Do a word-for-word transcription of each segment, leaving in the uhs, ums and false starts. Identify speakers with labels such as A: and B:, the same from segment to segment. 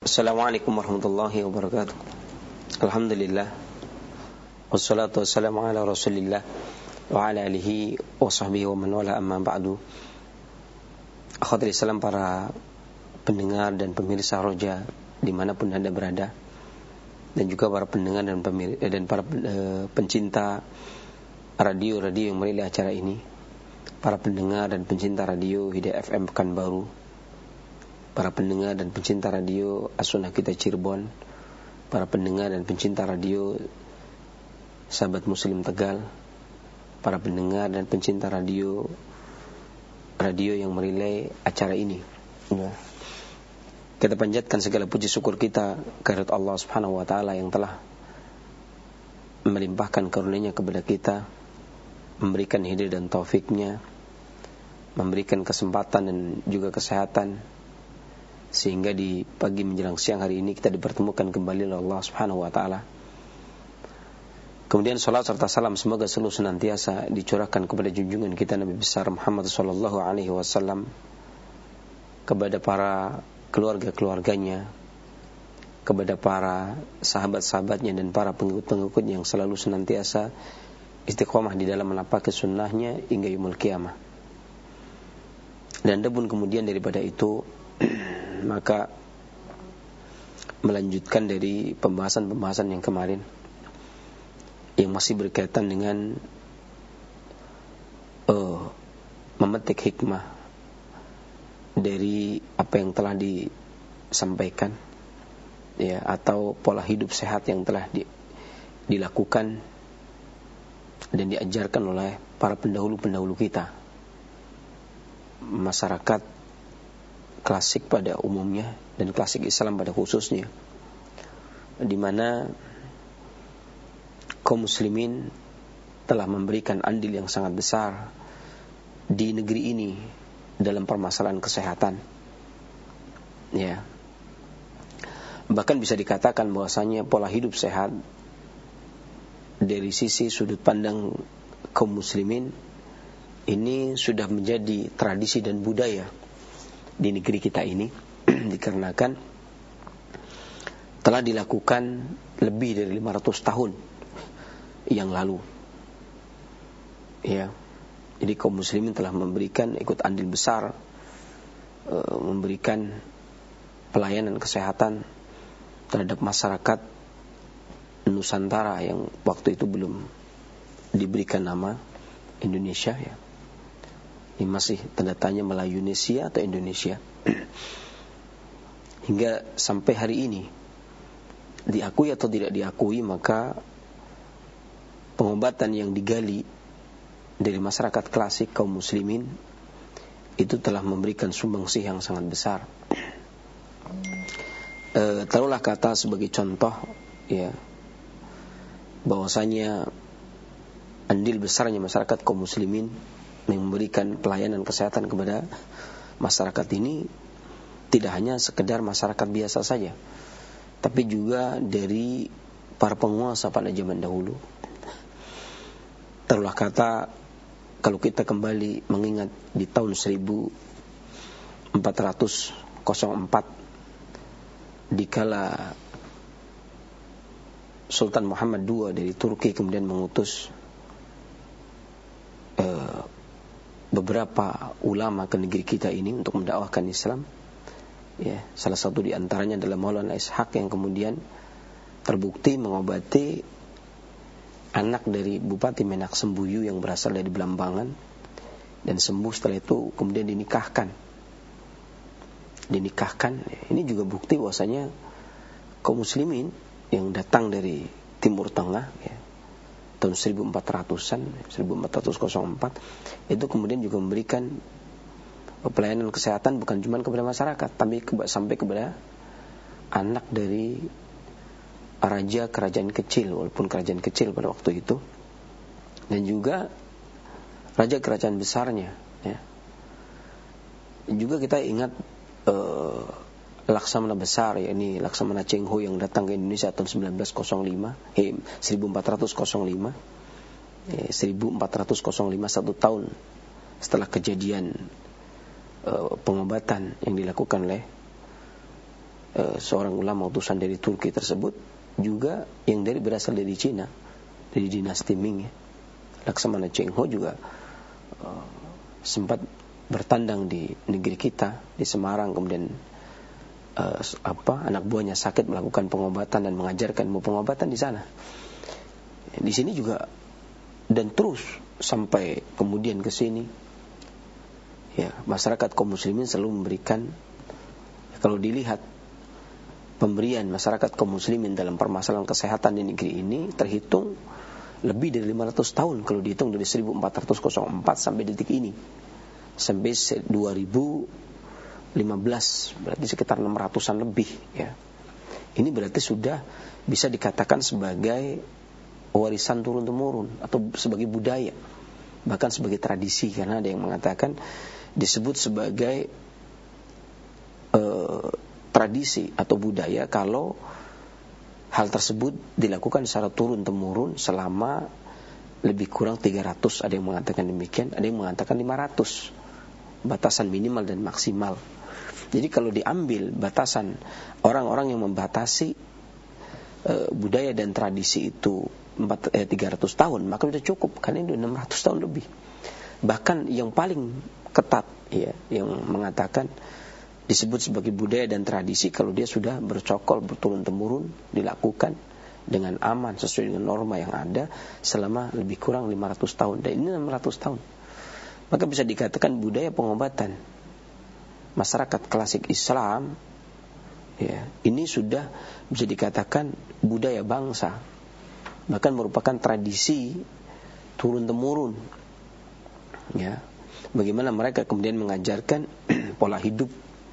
A: Assalamualaikum warahmatullahi wabarakatuh. Alhamdulillah, wassalatu wassalamu ala rasulillah wa ala alihi wa sahbihi wa man wala, amma ba'du. Akhwatul Islam, para pendengar dan pemirsa Roja dimanapun Anda berada, dan juga para pendengar dan, pemir- dan para uh, pencinta radio-radio yang merilis acara ini, para pendengar dan pencinta radio Hidayah F M Pekanbaru, para pendengar dan pencinta radio As-Sunnah Kita Cirebon, para pendengar dan pencinta radio Sahabat Muslim Tegal, para pendengar dan pencinta radio radio yang merilai acara ini. Ya. Kita panjatkan segala puji syukur kita kehadirat Allah Subhanahu wa taala yang telah melimpahkan karunia-Nya kepada kita, memberikan hidayah dan taufiknya, memberikan kesempatan dan juga kesehatan, sehingga di pagi menjelang siang hari ini kita dipertemukan kembali oleh Allah Subhanahu wa taala. Kemudian salat serta salam semoga selalu senantiasa dicurahkan kepada junjungan kita Nabi besar Muhammad sallallahu alaihi wasallam, kepada para keluarga-keluarganya, kepada para sahabat-sahabatnya dan para pengikut-pengikut yang selalu senantiasa istiqomah di dalam menapaki sunnahnya hingga yaumul qiyamah. Dan adapun kemudian daripada itu maka melanjutkan dari pembahasan-pembahasan yang kemarin yang masih berkaitan dengan uh, memetik hikmah dari apa yang telah disampaikan, ya, atau pola hidup sehat yang telah di, dilakukan dan diajarkan oleh para pendahulu-pendahulu kita, masyarakat klasik pada umumnya dan klasik Islam pada khususnya, di mana kaum muslimin telah memberikan andil yang sangat besar di negeri ini dalam permasalahan kesehatan. Ya. Bahkan bisa dikatakan bahwasanya pola hidup sehat dari sisi sudut pandang kaum muslimin ini sudah menjadi tradisi dan budaya di negeri kita ini, dikarenakan telah dilakukan lebih dari lima ratus tahun yang lalu. Ya. Jadi kaum muslimin telah memberikan ikut andil besar, e, memberikan pelayanan kesehatan terhadap masyarakat Nusantara yang waktu itu belum diberikan nama Indonesia, ya. Ini masih tanda tanya Melayunesia atau Indonesia. Hingga sampai hari ini, diakui atau tidak diakui, maka pengobatan yang digali dari masyarakat klasik kaum muslimin itu telah memberikan sumbangsih yang sangat besar. E, taruhlah kata sebagai contoh, ya, bahwasanya andil besarnya masyarakat kaum muslimin memberikan pelayanan kesehatan kepada masyarakat ini tidak hanya sekedar masyarakat biasa saja, tapi juga dari para penguasa pada zaman dahulu. Taruhlah kata kalau kita kembali mengingat di tahun seribu empat ratus empat, dikala Sultan Muhammad kedua dari Turki kemudian mengutus uh, beberapa ulama ke negeri kita ini untuk mendakwahkan Islam. Ya, salah satu di antaranya adalah Maulana Ishaq yang kemudian terbukti mengobati anak dari Bupati Menak Sembuyu yang berasal dari Belambangan, dan sembuh setelah itu kemudian dinikahkan. Dinikahkan. Ini juga bukti bahwasanya kaum muslimin yang datang dari Timur Tengah, ya, tahun seribu empat ratusan, seribu empat ratus empat, itu kemudian juga memberikan pelayanan kesehatan bukan cuma kepada masyarakat, tapi ke, sampai kepada anak dari raja kerajaan kecil, walaupun kerajaan kecil pada waktu itu, dan juga raja kerajaan besarnya, ya. Juga kita ingat uh, Laksamana besar, yakni Laksamana Cheng Ho yang datang ke Indonesia tahun seribu sembilan ratus lima, eh, seribu empat ratus lima, eh, seribu empat ratus lima, satu tahun setelah kejadian uh, pengobatan yang dilakukan oleh uh, seorang ulama utusan dari Turki tersebut juga yang dari berasal dari Cina, dari dinasti Ming ya. Laksamana Cheng Ho juga uh, sempat bertandang di negeri kita di Semarang, kemudian uh, apa anak buahnya sakit melakukan pengobatan dan mengajarkan ilmu pengobatan di sana. Di sini juga dan terus sampai kemudian ke sini ya, masyarakat kaum muslimin selalu memberikan, kalau dilihat pemberian masyarakat kaum muslimin dalam permasalahan kesehatan di negeri ini terhitung lebih dari lima ratus tahun kalau dihitung dari seribu empat ratus empat sampai detik ini, sampai dua ribu lima belas, berarti sekitar enam ratusan lebih ya. Ini berarti sudah bisa dikatakan sebagai warisan turun-temurun atau sebagai budaya, bahkan sebagai tradisi, karena ada yang mengatakan disebut sebagai uh, tradisi atau budaya kalau hal tersebut dilakukan secara turun-temurun selama lebih kurang tiga ratus, ada yang mengatakan demikian, ada yang mengatakan lima ratus, batasan minimal dan maksimal. Jadi kalau diambil batasan orang-orang yang membatasi uh, budaya dan tradisi itu empat, eh, tiga ratus tahun, maka sudah cukup, karena itu enam ratus tahun lebih. Bahkan yang paling ketat ya, yang mengatakan disebut sebagai budaya dan tradisi kalau dia sudah bercokol berturun-temurun dilakukan dengan aman sesuai dengan norma yang ada selama lebih kurang lima ratus tahun, dan ini enam ratus tahun. Maka bisa dikatakan budaya pengobatan masyarakat klasik Islam ya, ini sudah bisa dikatakan budaya bangsa, bahkan merupakan tradisi turun-temurun ya. Bagaimana mereka kemudian mengajarkan pola hidup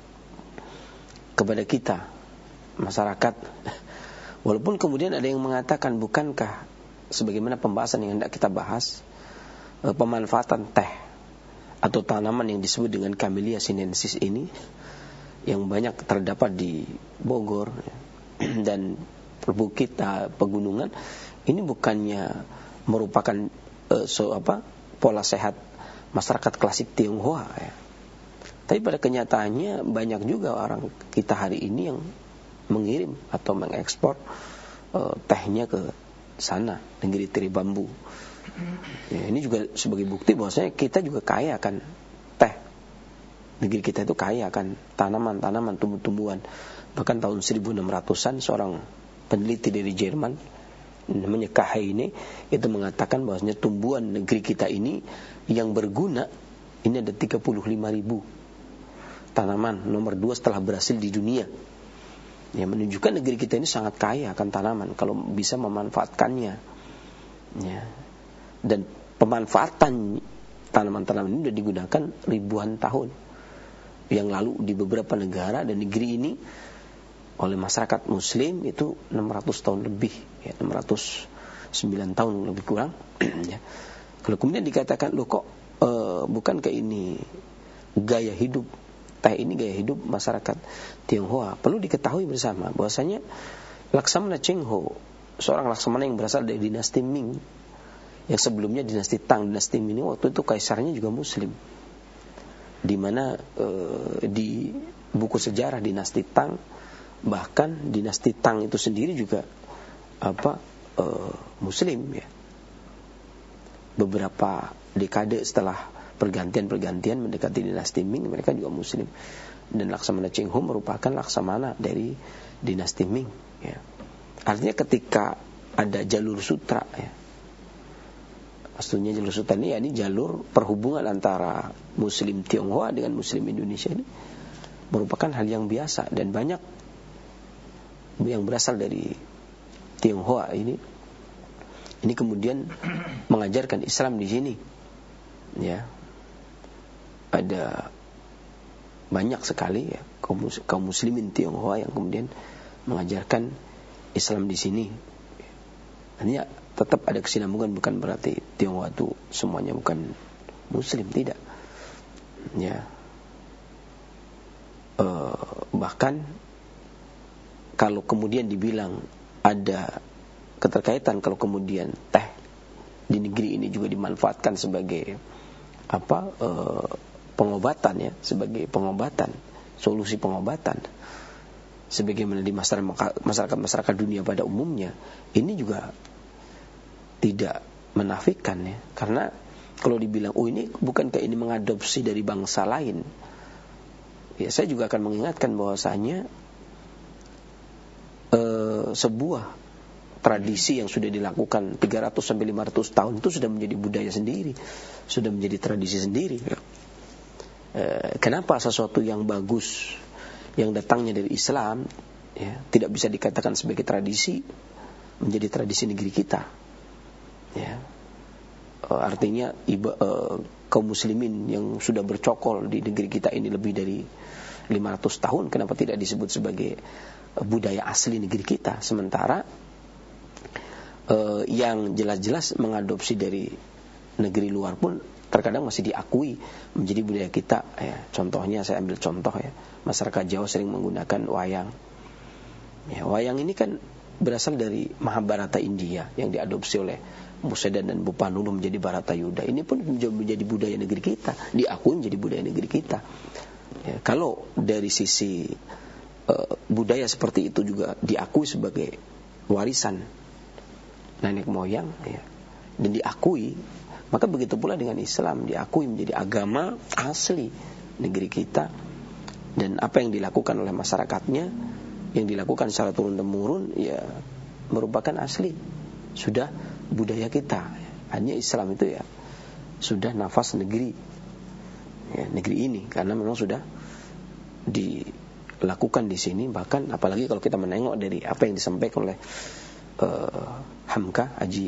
A: kepada kita masyarakat. Walaupun kemudian ada yang mengatakan, bukankah sebagaimana pembahasan yang hendak kita bahas, pemanfaatan teh atau tanaman yang disebut dengan Camellia sinensis ini yang banyak terdapat di Bogor dan perbukit pegunungan, ini bukannya merupakan uh, so apa pola sehat masyarakat klasik Tionghoa ya. Tapi pada kenyataannya banyak juga orang kita hari ini yang mengirim atau mengekspor uh, tehnya ke sana, negeri tirai bambu. Ya, ini juga sebagai bukti bahwasanya kita juga kaya akan teh. Negeri kita itu kaya akan tanaman-tanaman, tumbuh-tumbuhan. Bahkan tahun seribu enam ratusan seorang peneliti dari Jerman namanya Kahane itu mengatakan bahwasanya tumbuhan negeri kita ini yang berguna ini ada tiga puluh lima ribu tanaman, nomor dua setelah Brasil di dunia. Ya, menunjukkan negeri kita ini sangat kaya akan tanaman kalau bisa memanfaatkannya. Ya. Dan pemanfaatan tanaman-tanaman ini sudah digunakan ribuan tahun yang lalu di beberapa negara dan negeri ini oleh masyarakat muslim itu enam ratus tahun lebih ya, enam ratus sembilan tahun lebih kurang ya. Kalau kemudian dikatakan loh kok e, bukankah ini gaya hidup teh, ini gaya hidup masyarakat Tionghoa, perlu diketahui bersama bahwasanya Laksamana Cheng Ho, seorang laksamana yang berasal dari dinasti Ming, yang sebelumnya dinasti Tang. Dinasti Ming waktu itu kaisarnya juga muslim, di mana e, di buku sejarah dinasti Tang, bahkan dinasti Tang itu sendiri juga apa e, muslim ya. Beberapa dekade setelah pergantian-pergantian mendekati dinasti Ming, mereka juga muslim. Dan Laksamana Cheng Ho merupakan laksamana dari dinasti Ming ya. Artinya ketika ada jalur sutra ya, maksudnya jalur sutra ini ya, ini jalur perhubungan antara muslim Tionghoa dengan muslim Indonesia ini merupakan hal yang biasa, dan banyak yang berasal dari Tionghoa ini ini kemudian mengajarkan Islam di sini ya. Ada banyak sekali ya kaum, kaum muslimin Tionghoa yang kemudian mengajarkan Islam di sini. Artinya tetap ada kesinambungan, bukan berarti Tionghoa itu semuanya bukan muslim, tidak ya. E, bahkan kalau kemudian dibilang ada keterkaitan, kalau kemudian teh di negeri ini juga dimanfaatkan sebagai apa e, pengobatan ya, sebagai pengobatan, solusi pengobatan, sebagaimana di masyarakat-masyarakat dunia pada umumnya, ini juga tidak menafikan ya. Karena kalau dibilang, oh ini bukankah ini mengadopsi dari bangsa lain? Ya, saya juga akan mengingatkan bahwasanya eh, sebuah tradisi yang sudah dilakukan tiga ratus sampai lima ratus tahun itu sudah menjadi budaya sendiri, sudah menjadi tradisi sendiri. E, kenapa sesuatu yang bagus yang datangnya dari Islam ya, tidak bisa dikatakan sebagai tradisi menjadi tradisi negeri kita? Ya, e, artinya iba, e, kaum muslimin yang sudah bercokol di negeri kita ini lebih dari lima ratus tahun, kenapa tidak disebut sebagai budaya asli negeri kita? Sementara Uh, yang jelas-jelas mengadopsi dari negeri luar pun terkadang masih diakui menjadi budaya kita ya. Contohnya saya ambil contoh ya, masyarakat Jawa sering menggunakan wayang ya, wayang ini kan berasal dari Mahabharata India yang diadopsi oleh Musedan dan Bupanulu menjadi Baratayuda. Ini pun menjadi budaya negeri kita, diakui menjadi budaya negeri kita ya. Kalau dari sisi uh, budaya seperti itu juga diakui sebagai warisan nenek moyang ya, dan diakui, maka begitu pula dengan Islam, diakui menjadi agama asli negeri kita. Dan apa yang dilakukan oleh masyarakatnya, yang dilakukan secara turun-temurun ya merupakan asli, sudah budaya kita. Hanya Islam itu ya sudah nafas negeri ya, negeri ini, karena memang sudah dilakukan di sini. Bahkan apalagi kalau kita menengok dari apa yang disampaikan oleh Uh, Hamka Haji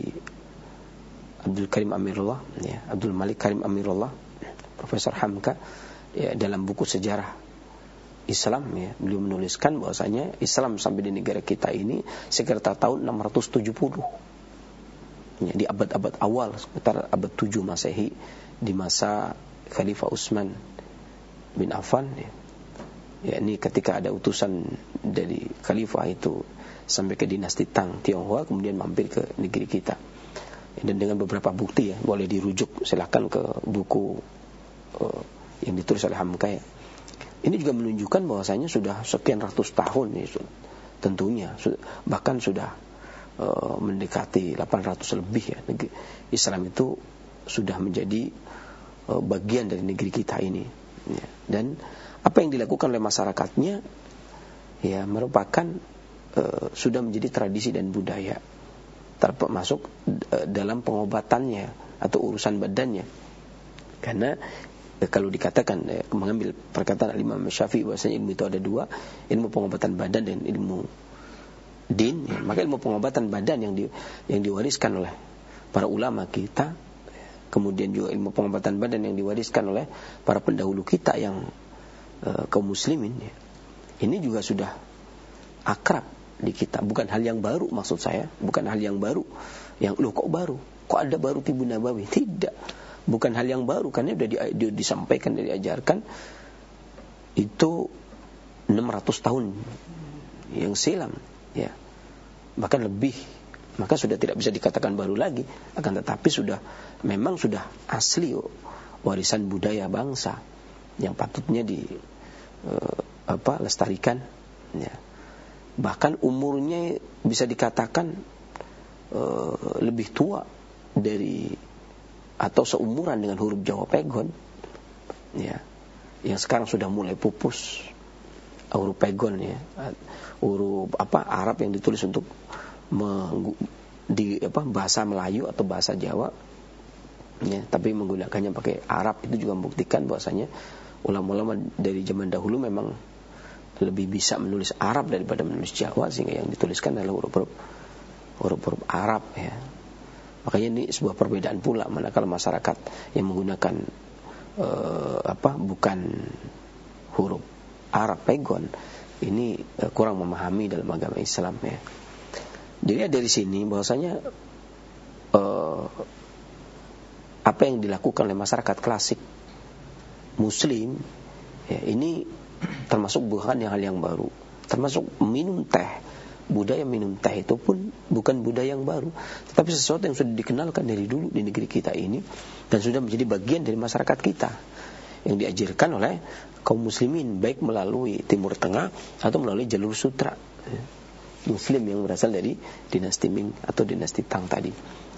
A: Abdul Karim Amirullah ya, Abdul Malik Karim Amirullah, Profesor Hamka ya, dalam buku sejarah Islam ya, beliau menuliskan bahwasanya Islam sampai di negara kita ini sekitar tahun enam ratus tujuh puluh ya, di abad-abad awal, sekitar abad tujuh Masehi, di masa Khalifah Utsman bin Affan ya. Ya, ini ketika ada utusan dari khalifah itu sampai ke dinasti Tang Tionghoa, kemudian mampir ke negeri kita. Dan dengan beberapa bukti ya, boleh dirujuk silahkan ke buku uh, yang ditulis oleh Hamka ya. Ini juga menunjukkan bahwasanya sudah sekian ratus tahun ya, tentunya bahkan sudah uh, mendekati delapan ratus lebih ya, negeri Islam itu sudah menjadi uh, bagian dari negeri kita ini ya. Dan apa yang dilakukan oleh masyarakatnya ya merupakan uh, sudah menjadi tradisi dan budaya, termasuk uh, dalam pengobatannya atau urusan badannya. Karena uh, kalau dikatakan uh, mengambil perkataan Imam Syafi'i bahwasanya ilmu itu ada dua, ilmu pengobatan badan dan ilmu din ya. Maka ilmu pengobatan badan yang di, yang diwariskan oleh para ulama kita, kemudian juga ilmu pengobatan badan yang diwariskan oleh para pendahulu kita yang kaum muslimin ya, ini juga sudah akrab di kita, bukan hal yang baru. Maksud saya bukan hal yang baru yang loh kok baru, kok ada baru Tibun Nabawi, tidak, bukan hal yang baru, karena sudah di, di, disampaikan dan diajarkan itu enam ratus tahun yang silam ya, bahkan lebih. Maka sudah tidak bisa dikatakan baru lagi, akan tetapi sudah memang sudah asli oh, warisan budaya bangsa yang patutnya di uh, apa lestarikan ya. Bahkan umurnya bisa dikatakan uh, lebih tua dari atau seumuran dengan huruf Jawa Pegon ya, yang sekarang sudah mulai pupus huruf Pegon ya, huruf apa Arab yang ditulis untuk meng, di apa bahasa Melayu atau bahasa Jawa ya, tapi menggunakannya pakai Arab. Itu juga membuktikan bahwasanya ulama-ulama dari zaman dahulu memang lebih bisa menulis Arab daripada menulis Jawa, sehingga yang dituliskan adalah huruf-huruf huruf-huruf Arab ya. Makanya ini sebuah perbedaan pula manakala masyarakat yang menggunakan uh, apa bukan huruf Arab Pegon ini uh, kurang memahami dalam agama Islam ya. Jadi dari sini bahwasanya uh, apa yang dilakukan oleh masyarakat klasik Muslim ya, ini termasuk bukan yang hal yang baru, termasuk minum teh. Budaya minum teh itu pun bukan budaya yang baru, tetapi sesuatu yang sudah dikenalkan dari dulu di negeri kita ini dan sudah menjadi bagian dari masyarakat kita. yang diajarkan oleh kaum muslimin, baik melalui Timur Tengah atau melalui jalur sutra Muslim yang berasal dari dinasti Ming atau dinasti Tang tadi.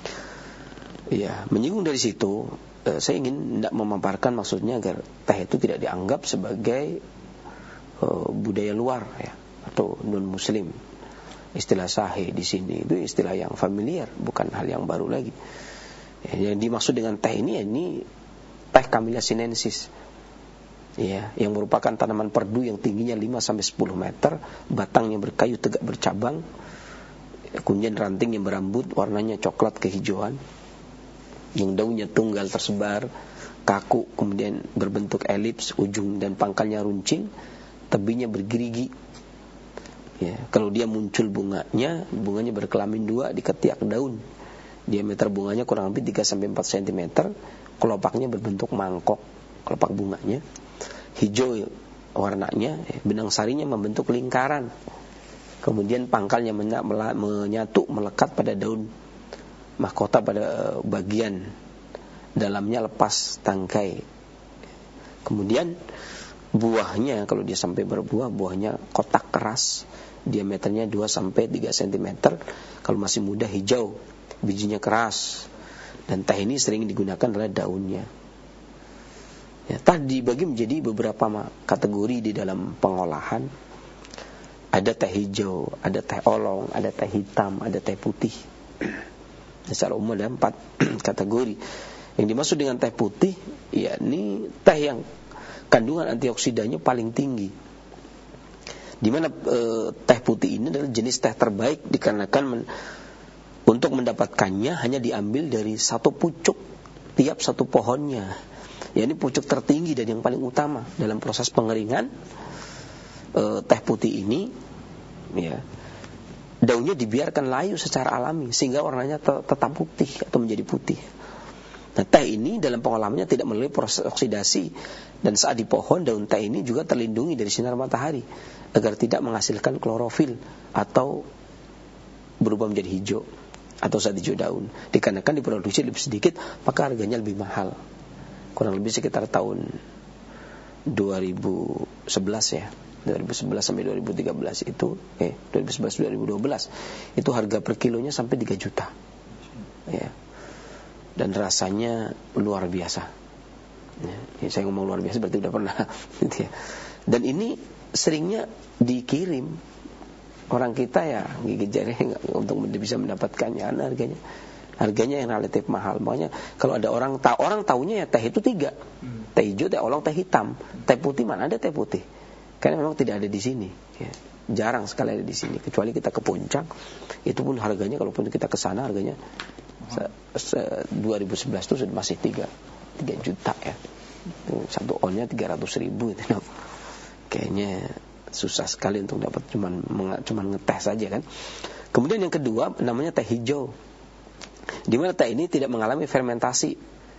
A: Ya, menyinggung dari situ, eh, saya ingin tidak memaparkan maksudnya agar teh itu tidak dianggap sebagai eh, budaya luar ya, atau non Muslim. Istilah sahe di sini itu istilah yang familiar, bukan hal yang baru lagi. Ya, yang dimaksud dengan teh ini, ini teh Camellia sinensis. Ya, yang merupakan tanaman perdu yang tingginya lima sampai sepuluh meter, batangnya berkayu tegak bercabang, kemudian ranting yang berambut, warnanya coklat kehijauan, yang daunnya tunggal tersebar, kaku, kemudian berbentuk elips, ujung dan pangkalnya runcing, tebinya bergerigi. Ya, kalau dia muncul bunganya, bunganya berkelamin dua di ketiak daun. Diameter bunganya kurang lebih tiga sampai empat sentimeter, kelopaknya berbentuk mangkok, kelopak bunganya. Hijau warnanya, benang sarinya membentuk lingkaran. Kemudian pangkalnya menyatu melekat pada daun, mahkota pada bagian dalamnya lepas tangkai. Kemudian buahnya, kalau dia sampai berbuah, buahnya kotak keras, diameternya dua sampai tiga sentimeter. Kalau masih muda hijau, bijinya keras. Dan teh ini sering digunakan adalah daunnya. Ya, teh dibagi menjadi beberapa kategori di dalam pengolahan. Ada teh hijau, ada teh olong, ada teh hitam, ada teh putih. Secara umum ada empat kategori. Yang dimaksud dengan teh putih, yakni teh yang kandungan antioksidannya paling tinggi. Di mana e, teh putih ini adalah jenis teh terbaik dikarenakan men, untuk mendapatkannya hanya diambil dari satu pucuk tiap satu pohonnya. Ya, ini pucuk tertinggi dan yang paling utama dalam proses pengeringan e, teh putih ini. Ya, daunnya dibiarkan layu secara alami sehingga warnanya tetap putih atau menjadi putih. Nah, teh ini dalam pengolahannya tidak melalui proses oksidasi, dan saat di pohon daun teh ini juga terlindungi dari sinar matahari agar tidak menghasilkan klorofil atau berubah menjadi hijau atau saat hijau daun. Dikarenakan diproduksi lebih sedikit, maka harganya lebih mahal. Kurang lebih sekitar tahun dua ribu sebelas ya. dua ribu sebelas sampai dua ribu tiga belas itu eh dua ribu sebelas dua ribu dua belas itu harga per kilonya sampai tiga juta. Ya. Dan rasanya luar biasa. Ya, saya ngomong luar biasa berarti udah pernah gitu ya. Dan ini seringnya dikirim orang kita ya gigit jari untuk bisa mendapatkannya. Nah, harganya harganya yang relatif mahal. Makanya kalau ada orang tahu, orang taunya ya teh itu tiga. Teh hijau, teh olong, teh hitam. Teh putih mana ada teh putih? Karena memang tidak ada di sini. Ya. Jarang sekali ada di sini. Kecuali kita ke puncak, itu pun harganya kalaupun kita ke sana harganya se, se, dua ribu sebelas itu sudah masih tiga juta ya. Satu onnya tiga ratus ribu itu. Kayaknya susah sekali untuk dapat cuman cuman ngetes saja kan. Kemudian yang kedua namanya teh hijau. Di mana teh ini tidak mengalami fermentasi.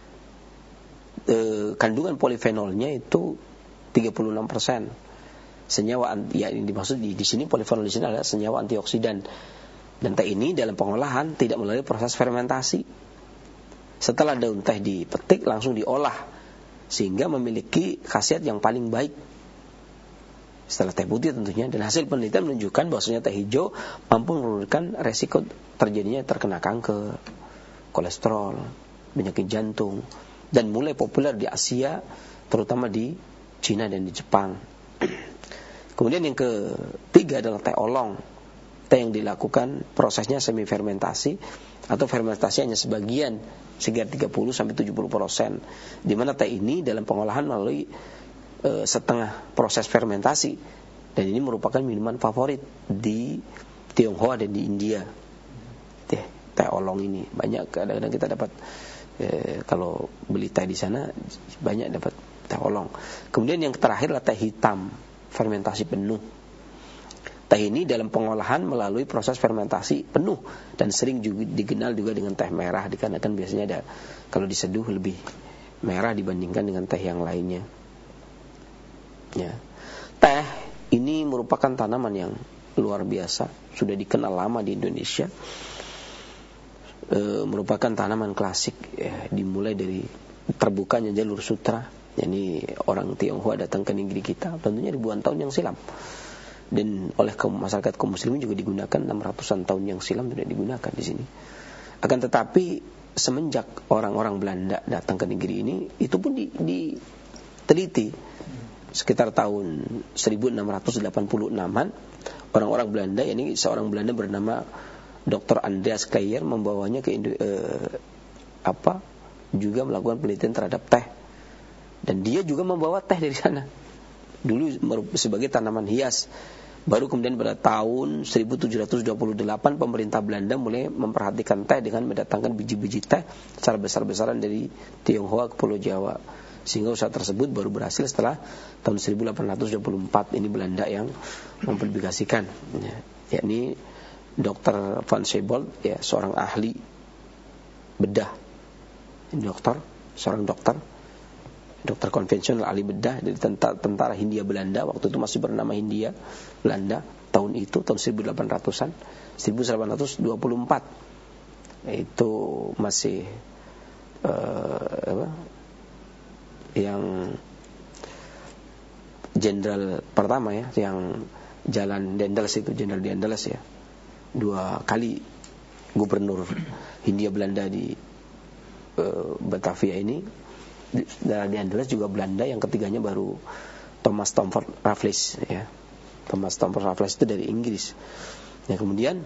A: E, kandungan polifenolnya itu tiga puluh enam persen. Senyawa ya yang dimaksud di, di sini polifenol di sini adalah senyawa antioksidan. Dan teh ini dalam pengolahan tidak melalui proses fermentasi. Setelah daun teh dipetik langsung diolah sehingga memiliki khasiat yang paling baik. Setelah teh putih tentunya, dan hasil penelitian menunjukkan bahwasanya teh hijau mampu menurunkan resiko terjadinya terkena kanker, kolesterol, penyakit jantung, dan mulai populer di Asia, terutama di Cina dan di Jepang. Kemudian yang ketiga adalah teh olong, teh yang dilakukan prosesnya semi fermentasi atau fermentasi hanya sebagian, sekitar tiga puluh sampai tujuh puluh persen, di mana teh ini dalam pengolahan melalui setengah proses fermentasi, dan ini merupakan minuman favorit di Tionghoa dan di India. Teh, teh olong ini banyak kadang-kadang kita dapat eh, kalau beli teh di sana banyak dapat teh olong. Kemudian yang terakhir adalah teh hitam, fermentasi penuh. Teh ini dalam pengolahan melalui proses fermentasi penuh dan sering juga dikenal juga dengan teh merah, dikarenakan biasanya ada kalau diseduh lebih merah dibandingkan dengan teh yang lainnya. Ya. Teh ini merupakan tanaman yang luar biasa, sudah dikenal lama di Indonesia. E, merupakan tanaman klasik ya, dimulai dari terbukanya jalur sutra Jadi orang Tionghoa datang ke negeri kita tentunya ribuan tahun yang silam. Dan oleh kaum masyarakat kaum muslimin juga digunakan enam ratusan tahun yang silam sudah digunakan di sini. Akan tetapi semenjak orang-orang Belanda datang ke negeri ini, itu pun diteliti sekitar tahun seribu enam ratus delapan puluh enam-an, orang-orang Belanda, ini seorang Belanda bernama doktor Andreas Kleyer membawanya ke Indo, eh, apa juga melakukan penelitian terhadap teh. Dan dia juga membawa teh dari sana. Dulu sebagai tanaman hias. Baru kemudian pada tahun seribu tujuh ratus dua puluh delapan pemerintah Belanda mulai memperhatikan teh dengan mendatangkan biji-biji teh secara besar-besaran dari Tionghoa ke Pulau Jawa. Sehingga usaha tersebut baru berhasil setelah tahun seribu delapan ratus dua puluh empat ini Belanda yang mempublikasikan. Ya, yakni dokter Van Siebold, ya, seorang ahli bedah. Dokter, seorang dokter dokter konvensional ahli bedah dari tentara, tentara Hindia Belanda, waktu itu masih bernama Hindia Belanda, tahun itu tahun seribu delapan ratusan, seribu delapan ratus dua puluh empat, itu masih uh, apa, yang jenderal pertama, ya, yang jalan Dendels itu, jenderal Dendels, ya, dua kali gubernur Hindia Belanda di uh, Batavia ini. Dari Andalas juga Belanda, yang ketiganya baru Thomas Stamford Raffles, ya. Thomas Stamford Raffles itu dari Inggris. Ya, kemudian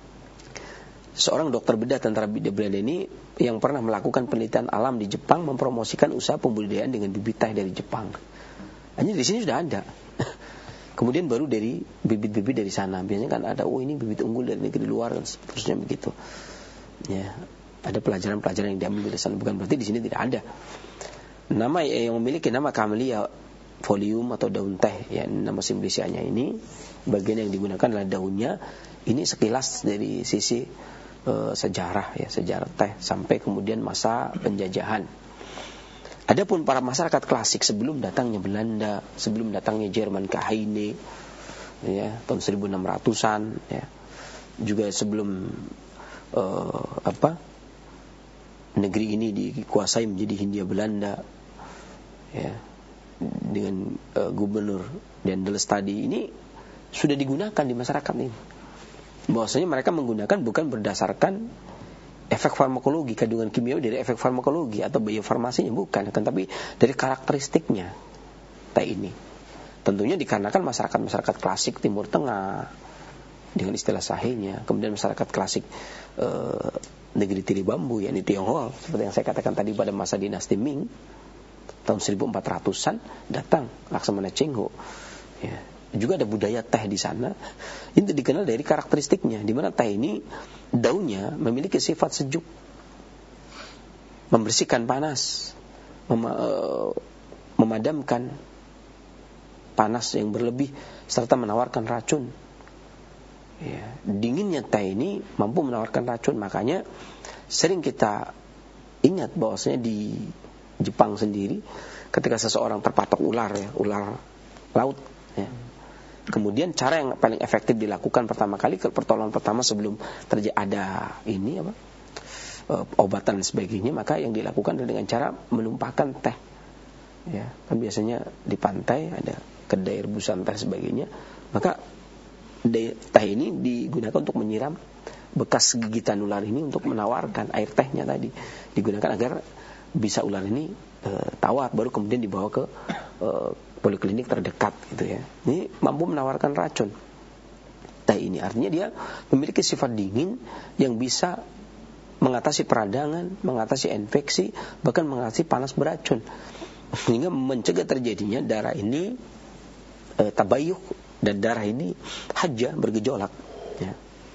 A: seorang dokter bedah tentara Belanda ini yang pernah melakukan penelitian alam di Jepang mempromosikan usaha pembudidayaan dengan bibit teh dari Jepang. Hanya di sini sudah ada. Kemudian baru dari bibit-bibit dari sana. Biasanya kan ada, oh ini bibit unggul dari negeri luar dan seterusnya begitu. Ya, ada pelajaran-pelajaran yang diambil dari sana. Bukan berarti di sini tidak ada. Nama yang memiliki nama Camellia folium atau daun teh, ya, nama simplisianya ini, bagian yang digunakan adalah daunnya. Ini sekilas dari sisi e, sejarah, ya, sejarah teh sampai kemudian masa penjajahan. Adapun para masyarakat klasik sebelum datangnya Belanda, sebelum datangnya Jerman ke Heine, ya, tahun seribu enam ratusan, ya, juga sebelum e, apa negeri ini dikuasai menjadi Hindia Belanda, ya, dengan uh, gubernur Dendels tadi, ini sudah digunakan di masyarakat ini. Bahwasanya mereka menggunakan bukan berdasarkan efek farmakologi, kandungan kimia dari efek farmakologi atau biofarmasinya, bukan, akan tapi dari karakteristiknya teh ini. Tentunya dikarenakan masyarakat-masyarakat klasik Timur Tengah dengan istilah sahihnya, kemudian masyarakat klasik uh, negeri tiri bambu, yakni Tionghoa, seperti yang saya katakan tadi pada masa dinasti Ming tahun seribu empat ratusan datang Laksamana Cheng Ho, ya. Juga ada budaya teh di sana. Itu dikenal dari karakteristiknya, di mana teh ini daunnya memiliki sifat sejuk, membersihkan panas, mem- uh, memadamkan panas yang berlebih, serta menawarkan racun. Ya, dinginnya teh ini mampu menawarkan racun. Makanya sering kita ingat bahwasanya di Jepang sendiri, ketika seseorang terpatok ular, ya, ular laut, ya, kemudian cara yang paling efektif dilakukan pertama kali, pertolongan pertama sebelum terjadi ada ini apa e, obatan dan sebagainya, maka yang dilakukan dengan cara menumpahkan teh, ya, kan biasanya di pantai ada kedai rebusan teh sebagainya, maka teh ini digunakan untuk menyiram bekas gigitan ular ini, untuk menawarkan air tehnya tadi, digunakan agar bisa ular ini e, tawar, baru kemudian dibawa ke e, poliklinik terdekat, gitu, ya. Ini mampu menawarkan racun. Teh ini artinya dia memiliki sifat dingin yang bisa mengatasi peradangan, mengatasi infeksi, bahkan mengatasi panas beracun, sehingga mencegah terjadinya darah ini e, tabayuh, dan darah ini haja, bergejolak, ya.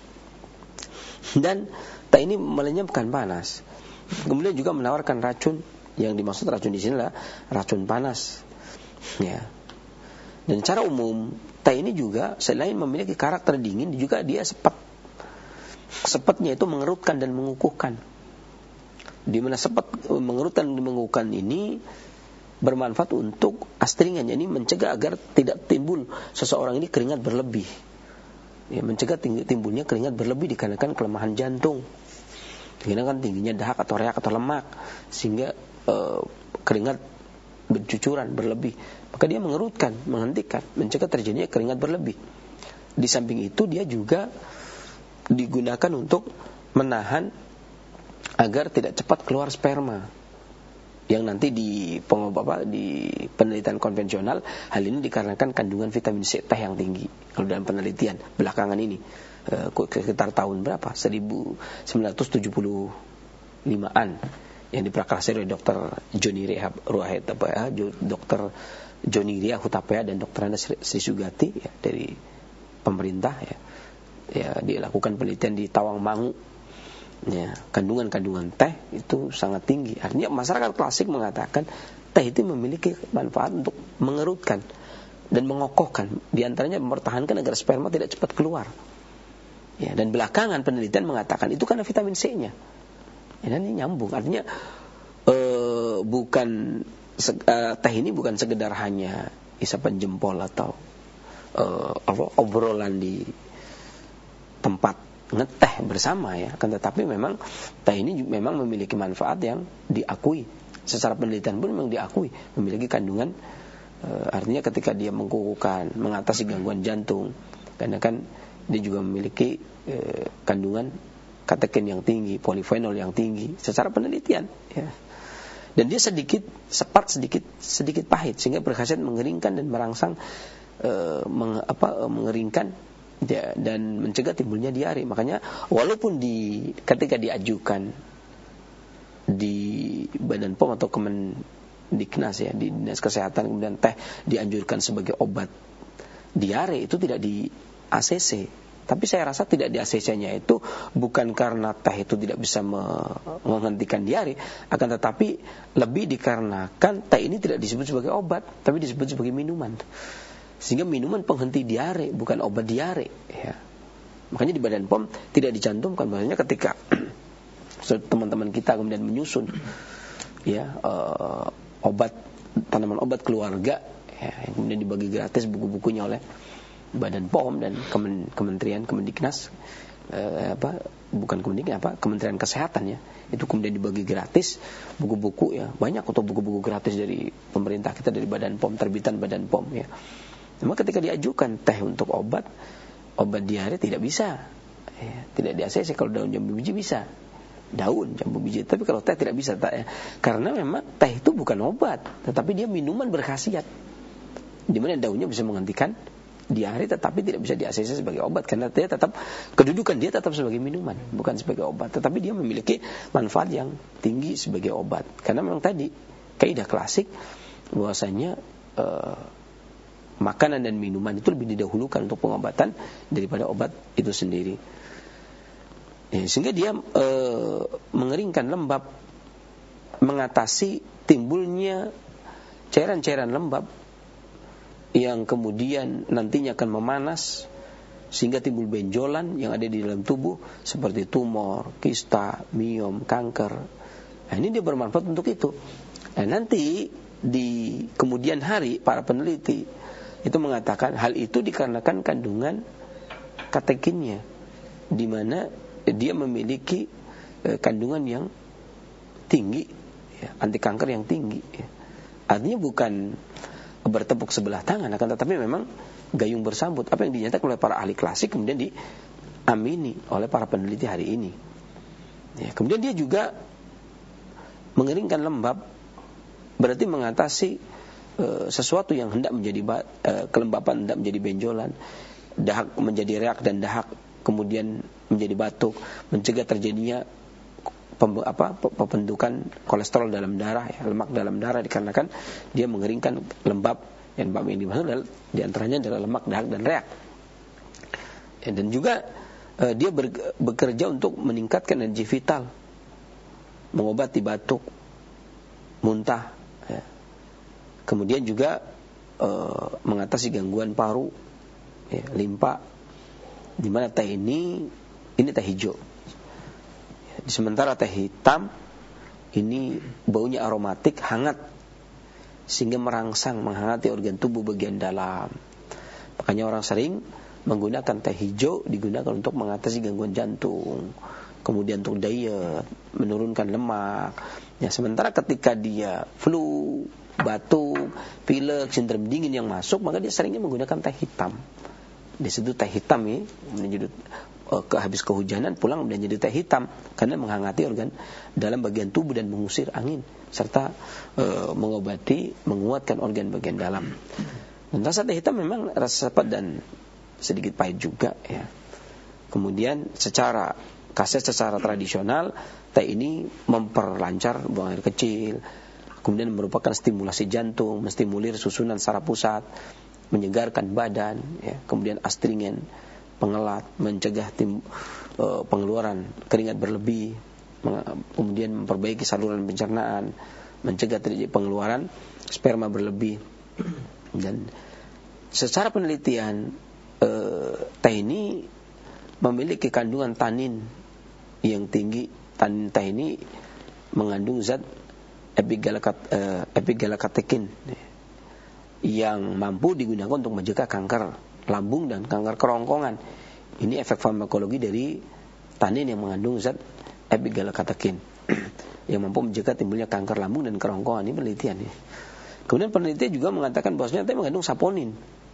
A: Dan teh ini melenyapkan panas. Kemudian juga menawarkan racun. Yang dimaksud racun di sini adalah racun panas, ya. Dan secara umum teh ini juga selain memiliki karakter dingin, juga dia sepet. Sepetnya itu mengerutkan dan mengukuhkan. Di mana sepet mengerutkan dan mengukuhkan ini bermanfaat untuk astringan, ini mencegah agar tidak timbul seseorang ini keringat berlebih, ya, mencegah timbulnya keringat berlebih dikarenakan kelemahan jantung, dikarenakan tingginya dahak atau reak atau lemak, sehingga e, keringat bercucuran berlebih, maka dia mengerutkan, menghentikan, mencegah terjadinya keringat berlebih. Di samping itu dia juga digunakan untuk menahan agar tidak cepat keluar sperma. Yang nanti di pengobat di penelitian konvensional, hal ini dikarenakan kandungan vitamin C teh yang tinggi. Kalau dalam penelitian belakangan ini, eh, sekitar tahun berapa? seribu sembilan ratus tujuh puluh limaan yang diprakarsai oleh dokter Joni Rehab Ruahid apa ya, dokter Joni Ria Hutapea dan dokter Ana Sri Sugati ya, dari pemerintah ya. Ya, dilakukan penelitian di Tawangmangu. Ya, kandungan-kandungan teh itu sangat tinggi. Artinya masyarakat klasik mengatakan teh itu memiliki manfaat untuk mengerutkan dan mengokohkan. Di antaranya mempertahankan agar sperma tidak cepat keluar. Ya, dan belakangan penelitian mengatakan itu karena vitamin C-nya. Ya, dan ini nyambung. Artinya uh, bukan uh, teh ini bukan sekedar hanya isapan jempol atau uh, apa, obrolan di tempat ngeteh bersama ya, kan tetapi memang teh ini memang memiliki manfaat yang diakui secara penelitian pun memang diakui memiliki kandungan e, artinya ketika dia mengkukuhkan, mengatasi gangguan jantung, karena kan dia juga memiliki e, kandungan kateken yang tinggi, polifenol yang tinggi secara penelitian ya. Dan dia sedikit separt sedikit sedikit pahit sehingga berkhasiat mengeringkan dan merangsang e, meng, apa, e, mengeringkan ya, dan mencegah timbulnya diare. Makanya walaupun di ketika diajukan di Badan P O M atau Kemendiknas ya, di Dinas Kesehatan, kemudian teh dianjurkan sebagai obat diare, itu tidak di A C C. Tapi saya rasa tidak di A C C-nya itu bukan karena teh itu tidak bisa menghentikan diare, akan tetapi lebih dikarenakan teh ini tidak disebut sebagai obat, tapi disebut sebagai minuman. Sehingga minuman penghenti diare, bukan obat diare ya. Makanya di Badan P O M tidak dicantumkan bahwasanya ketika teman-teman kita kemudian menyusun ya uh, obat tanaman obat keluarga ya, yang kemudian dibagi gratis buku-bukunya oleh Badan P O M dan Kemen, Kementerian Kemendiknas uh, apa bukan Kemendiknas apa Kementerian Kesehatan ya, itu kemudian dibagi gratis buku-buku ya, banyak atau buku-buku gratis dari pemerintah kita, dari Badan P O M, terbitan Badan P O M ya. Namun ketika diajukan teh untuk obat obat diare tidak bisa ya, tidak di A C C. Kalau daun jambu biji bisa, daun jambu biji, tapi kalau teh tidak bisa tak, ya. Karena memang teh itu bukan obat, tetapi dia minuman berkhasiat di mana daunnya bisa menghentikan diare, tetapi tidak bisa di A C C sebagai obat karena dia tetap kedudukan dia tetap sebagai minuman, bukan sebagai obat, tetapi dia memiliki manfaat yang tinggi sebagai obat. Karena memang tadi kaidah klasik bahwasanya uh, makanan dan minuman itu lebih didahulukan untuk pengobatan daripada obat itu sendiri. Ya, sehingga dia e, mengeringkan lembab, mengatasi timbulnya cairan-cairan lembab yang kemudian nantinya akan memanas sehingga timbul benjolan yang ada di dalam tubuh seperti tumor, kista, miom, kanker. Nah, ini dia bermanfaat untuk itu. Nah, nanti di kemudian hari para peneliti itu mengatakan hal itu dikarenakan kandungan katekinnya, di mana dia memiliki eh, kandungan yang tinggi, ya, anti kanker yang tinggi. Ya. Artinya bukan bertepuk sebelah tangan, akan tetapi memang gayung bersambut. Apa yang dinyatakan oleh para ahli klasik kemudian diamini oleh para peneliti hari ini. Ya, kemudian dia juga mengeringkan lembab, berarti mengatasi sesuatu yang hendak menjadi uh, kelembapan, hendak menjadi benjolan, dahak menjadi reak dan dahak kemudian menjadi batuk, mencegah terjadinya pem, apa pembentukan kolesterol dalam darah ya, lemak dalam darah dikarenakan dia mengeringkan lembab. Yang lembab yang dimaksud adalah diantaranya adalah lemak, dahak dan reak ya, dan juga uh, dia ber, bekerja untuk meningkatkan energi vital, mengobati batuk, muntah ya. Kemudian juga e, mengatasi gangguan paru, ya, limpa, di mana teh ini ini teh hijau. Ya, sementara teh hitam ini baunya aromatik, hangat, sehingga merangsang, menghangati organ tubuh bagian dalam. Makanya orang sering menggunakan teh hijau digunakan untuk mengatasi gangguan jantung, kemudian untuk diet, menurunkan lemak. Ya, sementara ketika dia flu batuk, pilek, sindrom dingin yang masuk, maka dia seringnya menggunakan teh hitam. Di situ teh hitam ya, menjadi uh, ke habis kehujanan pulang dan jadi teh hitam karena menghangati organ dalam bagian tubuh dan mengusir angin serta uh, mengobati, menguatkan organ bagian dalam. Dan rasa teh hitam memang rasa sepet dan sedikit pahit juga ya. Kemudian secara kaset secara tradisional teh ini memperlancar buang air kecil, kemudian merupakan stimulasi jantung, menstimulir susunan saraf pusat, menyegarkan badan, ya. Kemudian astringen, pengelat, mencegah tim, e, pengeluaran keringat berlebih, kemudian memperbaiki saluran pencernaan, mencegah terjadi pengeluaran sperma berlebih. Dan secara penelitian e, teh ini memiliki kandungan tanin yang tinggi. Tanin teh ini mengandung zat epigallocatechin yang mampu digunakan untuk mencegah kanker lambung dan kanker kerongkongan. Ini efek farmakologi dari tanin yang mengandung zat epigallocatechin yang mampu mencegah timbulnya kanker lambung dan kerongkongan. Ini penelitian ya. Kemudian penelitian juga mengatakan bahwasanya teh mengandung saponin,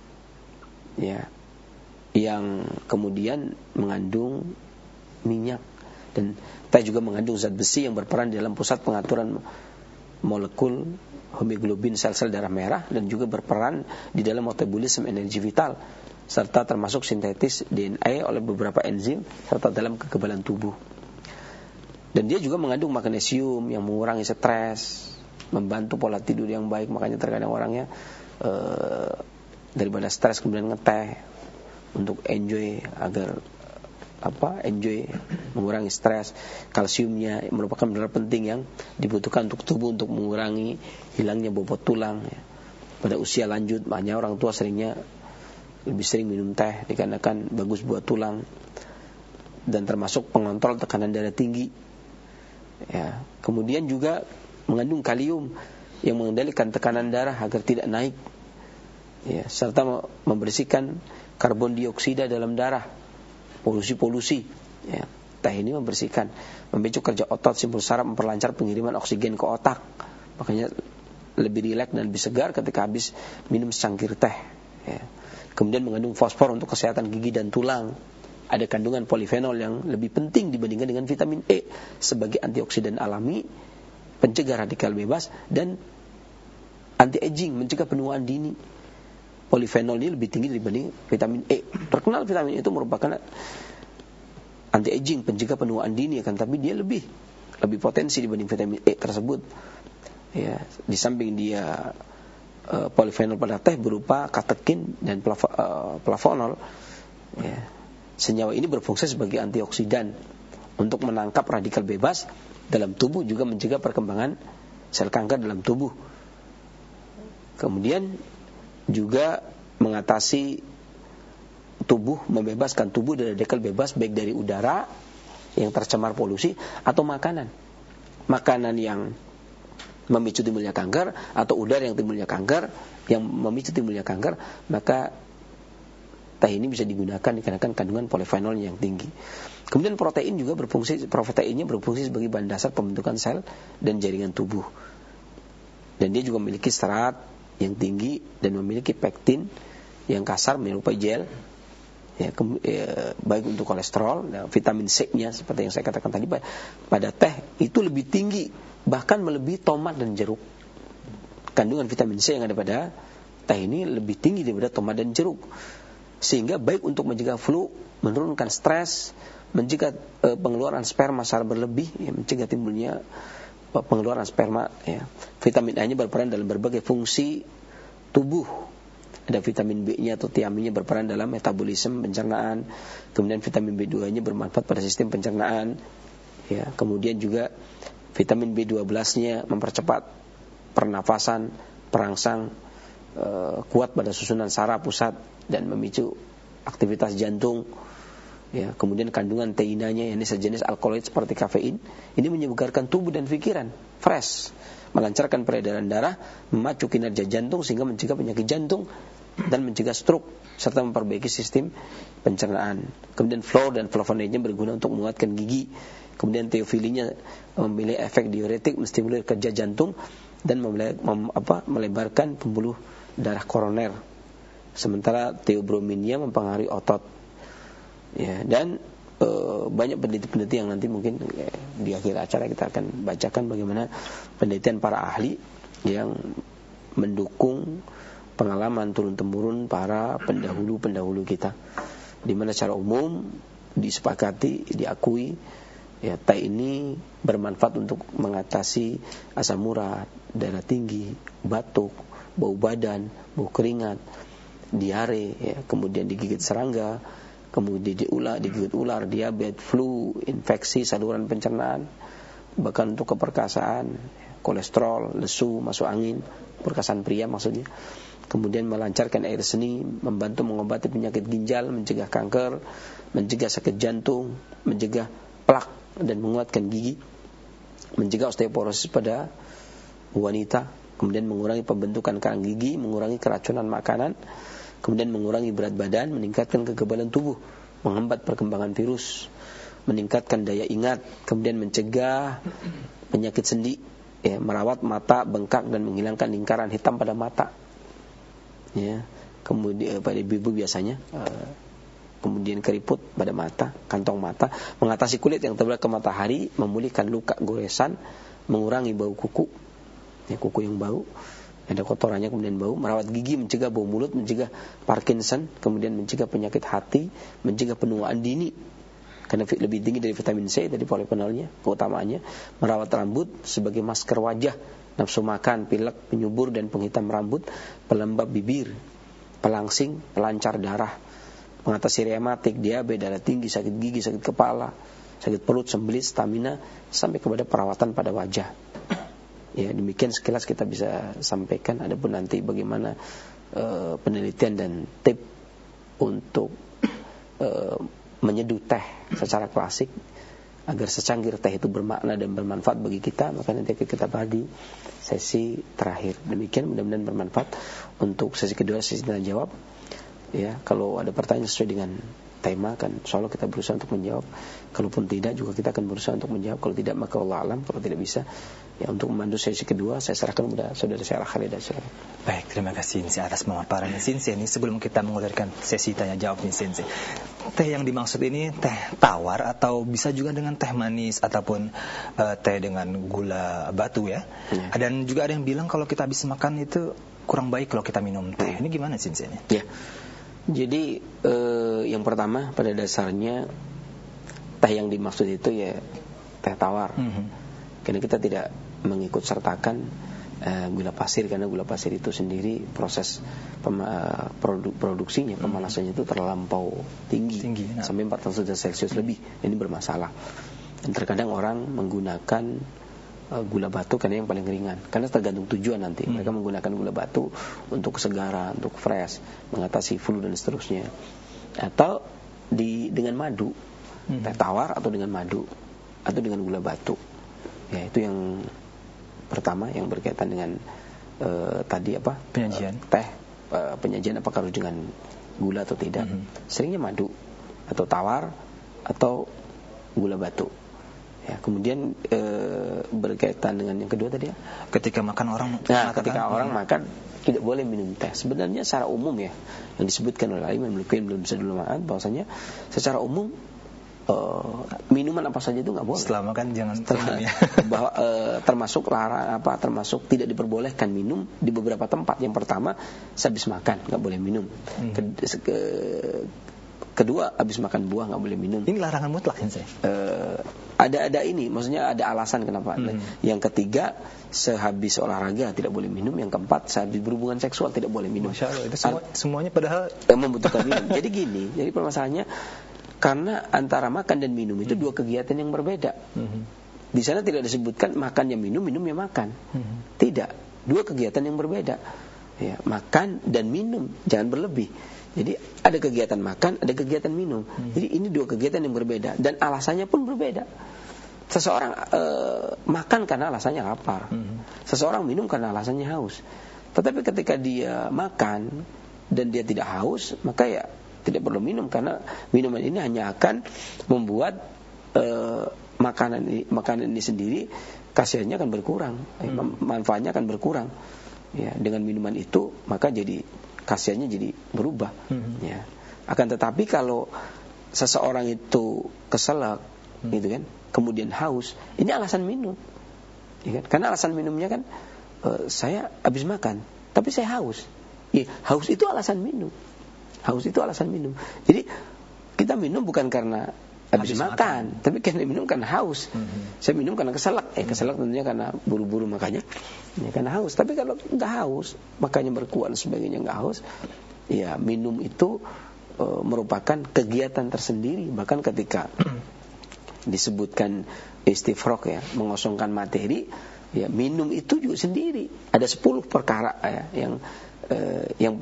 A: ya, yang kemudian mengandung minyak, dan teh juga mengandung zat besi yang berperan di dalam pusat pengaturan molekul hemoglobin sel-sel darah merah dan juga berperan di dalam metabolisme energi vital serta termasuk sintetis D N A oleh beberapa enzim serta dalam kekebalan tubuh. Dan dia juga mengandung magnesium yang mengurangi stres, membantu pola tidur yang baik. Makanya terkadang orangnya eh, daripada stres kemudian ngeteh untuk enjoy agar apa enjoy mengurangi stres. Kalsiumnya merupakan mineral penting yang dibutuhkan untuk tubuh untuk mengurangi hilangnya bobot tulang ya. Pada usia lanjut makanya orang tua seringnya lebih sering minum teh dikarenakan bagus buat tulang dan termasuk pengontrol tekanan darah tinggi ya. Kemudian juga mengandung kalium yang mengendalikan tekanan darah agar tidak naik ya, serta membersihkan karbon dioksida dalam darah, polusi-polusi ya. Teh ini membersihkan, memicu kerja otot, simpul saraf, memperlancar pengiriman oksigen ke otak. Makanya lebih rileks dan lebih segar ketika habis minum secangkir teh ya. Kemudian mengandung fosfor untuk kesehatan gigi dan tulang. Ada kandungan polifenol yang lebih penting dibandingkan dengan vitamin E sebagai antioksidan alami, pencegah radikal bebas dan anti-aging, mencegah penuaan dini. Polifenol ini lebih tinggi dibanding vitamin E. Terkenal vitamin E itu merupakan anti-aging, pencegah penuaan dini kan, tapi dia lebih lebih potensi dibanding vitamin E tersebut. Ya, di samping dia uh, polifenol pada teh berupa katekin dan plavo, uh, flavonol. Ya. Senyawa ini berfungsi sebagai antioksidan untuk menangkap radikal bebas dalam tubuh, juga mencegah perkembangan sel kanker dalam tubuh. Kemudian juga mengatasi tubuh, membebaskan tubuh dari radikal bebas baik dari udara yang tercemar polusi atau makanan. Makanan yang memicu timbulnya kanker atau udara yang timbulnya kanker, yang memicu timbulnya kanker, maka teh ini bisa digunakan dikarenakan kandungan polifenol yang tinggi. Kemudian protein juga berfungsi, proteinnya berfungsi sebagai bahan dasar pembentukan sel dan jaringan tubuh. Dan dia juga memiliki serat yang tinggi dan memiliki pektin yang kasar menyerupai gel. Ya, ke, ya, baik untuk kolesterol, dan vitamin C-nya seperti yang saya katakan tadi pada teh itu lebih tinggi, bahkan melebihi tomat dan jeruk. Kandungan vitamin C yang ada pada teh ini lebih tinggi daripada tomat dan jeruk, sehingga baik untuk mencegah flu, menurunkan stres, mencegah e, pengeluaran sperma secara berlebih, ya, mencegah timbulnya e, pengeluaran sperma. Ya. Vitamin A-nya berperan dalam berbagai fungsi tubuh. Ada vitamin B-nya atau tiaminnya berperan dalam metabolisme pencernaan. Kemudian vitamin B dua-nya bermanfaat pada sistem pencernaan. Ya, kemudian juga vitamin B dua belas-nya mempercepat pernafasan, perangsang, e, kuat pada susunan saraf pusat dan memicu aktivitas jantung. Ya, kemudian kandungan teinanya, yakni sejenis alkaloid seperti kafein, ini menyegarkan tubuh dan pikiran, fresh, melancarkan peredaran darah, memacu kinerja jantung sehingga mencegah penyakit jantung dan mencegah stroke serta memperbaiki sistem pencernaan. Kemudian fluor dan flavonoidnya berguna untuk menguatkan gigi. Kemudian teofilinya memiliki efek diuretik, menstimulir kerja jantung dan memele- mem- apa, melebarkan pembuluh darah koroner. Sementara theobromine mempengaruhi otot. Ya, dan e, banyak peneliti-peneliti yang nanti mungkin eh, di akhir acara kita akan bacakan bagaimana penelitian para ahli yang mendukung pengalaman turun-temurun para pendahulu-pendahulu kita, di mana secara umum disepakati, diakui ya, teh ini bermanfaat untuk mengatasi asam urat, darah tinggi, batuk, bau badan, bau keringat, diare, ya, kemudian digigit serangga, kemudian diular, digigit ular, diabetes, flu, infeksi saluran pencernaan, bahkan untuk keperkasaan, kolesterol, lesu, masuk angin, perkasaan pria maksudnya. Kemudian melancarkan air seni, membantu mengobati penyakit ginjal, mencegah kanker, mencegah sakit jantung, mencegah plak dan menguatkan gigi, mencegah osteoporosis pada wanita, kemudian mengurangi pembentukan karang gigi, mengurangi keracunan makanan, kemudian mengurangi berat badan, meningkatkan kekebalan tubuh, menghambat perkembangan virus, meningkatkan daya ingat, kemudian mencegah penyakit sendi, ya, merawat mata bengkak dan menghilangkan lingkaran hitam pada mata. Ya, kemudian pada ibu-ibu biasanya uh, kemudian keriput pada mata, kantong mata, mengatasi kulit yang tebal ke matahari, memulihkan luka goresan, mengurangi bau kuku, ya, kuku yang bau, ada kotorannya kemudian bau, merawat gigi, mencegah bau mulut, mencegah Parkinson, kemudian mencegah penyakit hati, mencegah penuaan dini karena lebih tinggi dari vitamin C dari polifenolnya, keutamaannya, merawat rambut sebagai masker wajah, nafsu makan, pilek, penyubur dan penghitam rambut, pelembab bibir, pelangsing, pelancar darah, mengatasi rematik, diabetes, darah tinggi, sakit gigi, sakit kepala, sakit perut, sembelit, stamina, sampai kepada perawatan pada wajah. Ya, demikian sekilas kita bisa sampaikan. Adapun nanti bagaimana uh, penelitian dan tip untuk uh, menyeduh teh secara klasik agar secangkir teh itu bermakna dan bermanfaat bagi kita, maka nanti kita bahas di sesi terakhir. Demikian, mudah-mudahan bermanfaat untuk sesi kedua, sesi tanya jawab. Ya, kalau ada pertanyaan sesuai dengan tema kan, insyaallah kita berusaha untuk menjawab. Kalaupun tidak juga kita akan berusaha untuk menjawab. Kalau tidak maka Allah alam. Kalau tidak bisa, ya untuk memandu sesi kedua saya serahkan kepada saudara saya Al-Khalid.
B: Baik, terima kasih Sinsi atas pemaparannya Sinsi. Ini sebelum kita mengulirkan sesi tanya jawab nih Sinsi, teh yang dimaksud ini teh tawar atau bisa juga dengan teh manis ataupun uh, teh dengan gula batu ya? Ya. Dan juga ada yang bilang kalau kita habis makan itu kurang baik kalau kita minum teh. Ini gimana Sinsi ini?
A: Ya. Jadi eh, yang pertama pada dasarnya teh yang dimaksud itu ya teh tawar. Mm-hmm. Karena kita tidak mengikut sertakan uh, gula pasir, karena gula pasir itu sendiri proses pem, uh, produk, produksinya, pemanasannya itu terlampau tinggi, tinggi nah. sampai empat ratus derajat Celcius lebih. Ini bermasalah. Dan terkadang orang menggunakan uh, gula batu karena yang paling ringan, karena tergantung tujuan nanti. Hmm. Mereka menggunakan gula batu untuk kesegaran, untuk fresh, mengatasi flu dan seterusnya. Atau di dengan madu, hmm. teh tawar atau dengan madu atau dengan gula batu. Ya, itu yang pertama yang berkaitan dengan uh, tadi apa?
B: Penyajian.
A: Uh, teh uh, penyajian apakah harus dengan gula atau tidak? Mm-hmm. Seringnya madu atau tawar atau gula batu. Ya, kemudian uh, berkaitan dengan yang kedua tadi ya.
B: Ketika makan orang
A: Nah, ketika hmm. orang makan tidak boleh minum teh. Sebenarnya secara umum ya, yang disebutkan oleh Imam Al-Qayyim belum bisa dulu makan bahwasanya secara umum Uh, minuman apa saja itu nggak boleh.
B: Setelah makan jangan
A: minum ya. Bahwa uh, termasuk larang apa termasuk tidak diperbolehkan minum di beberapa tempat. Yang pertama, sehabis makan nggak boleh minum. Hmm. Ke, ke, kedua, habis makan buah nggak boleh minum.
B: Ini larangan mutlak kan saya?
A: Uh, ada ada ini, maksudnya ada alasan kenapa. Hmm. Yang ketiga, sehabis olahraga tidak boleh minum. Yang keempat, sehabis berhubungan seksual tidak boleh minum.
B: Masya Allah, itu semua, Al- semuanya padahal
A: uh, membutuhkan minum. Jadi gini, jadi permasalahannya karena antara makan dan minum itu hmm. dua kegiatan yang berbeda. Hmm. Di sana tidak disebutkan makan yang minum, minum yang makan. Hmm. Tidak, dua kegiatan yang berbeda. Ya, makan dan minum, jangan berlebih. Jadi ada kegiatan makan, ada kegiatan minum. Hmm. Jadi ini dua kegiatan yang berbeda dan alasannya pun berbeda. Seseorang uh, makan karena alasannya lapar. Hmm. Seseorang minum karena alasannya haus. Tetapi ketika dia makan dan dia tidak haus, maka ya tidak perlu minum, karena minuman ini hanya akan membuat uh, makanan ini, makanan ini sendiri khasiatnya akan berkurang, hmm. manfaatnya akan berkurang. Ya, dengan minuman itu maka jadi khasiatnya jadi berubah. Hmm. Ya. Akan tetapi kalau seseorang itu keselak, hmm. gitu kan, kemudian haus, ini alasan minum. Ya kan? Karena alasan minumnya kan uh, saya habis makan, tapi saya haus. Ya, haus itu alasan minum. Haus itu alasan minum. Jadi kita minum bukan karena habis, habis makan, makan, tapi karena minum karena haus. Mm-hmm. Saya minum karena keselak. Eh keselak tentunya karena buru-buru makanya. Ya, karena haus. Tapi kalau nggak haus, makanya berkuat sebagainya nggak haus. Ya minum itu e, merupakan kegiatan tersendiri. Bahkan ketika disebutkan istifrok ya, mengosongkan materi, ya minum itu juga sendiri. Ada sepuluh perkara ya, yang e, yang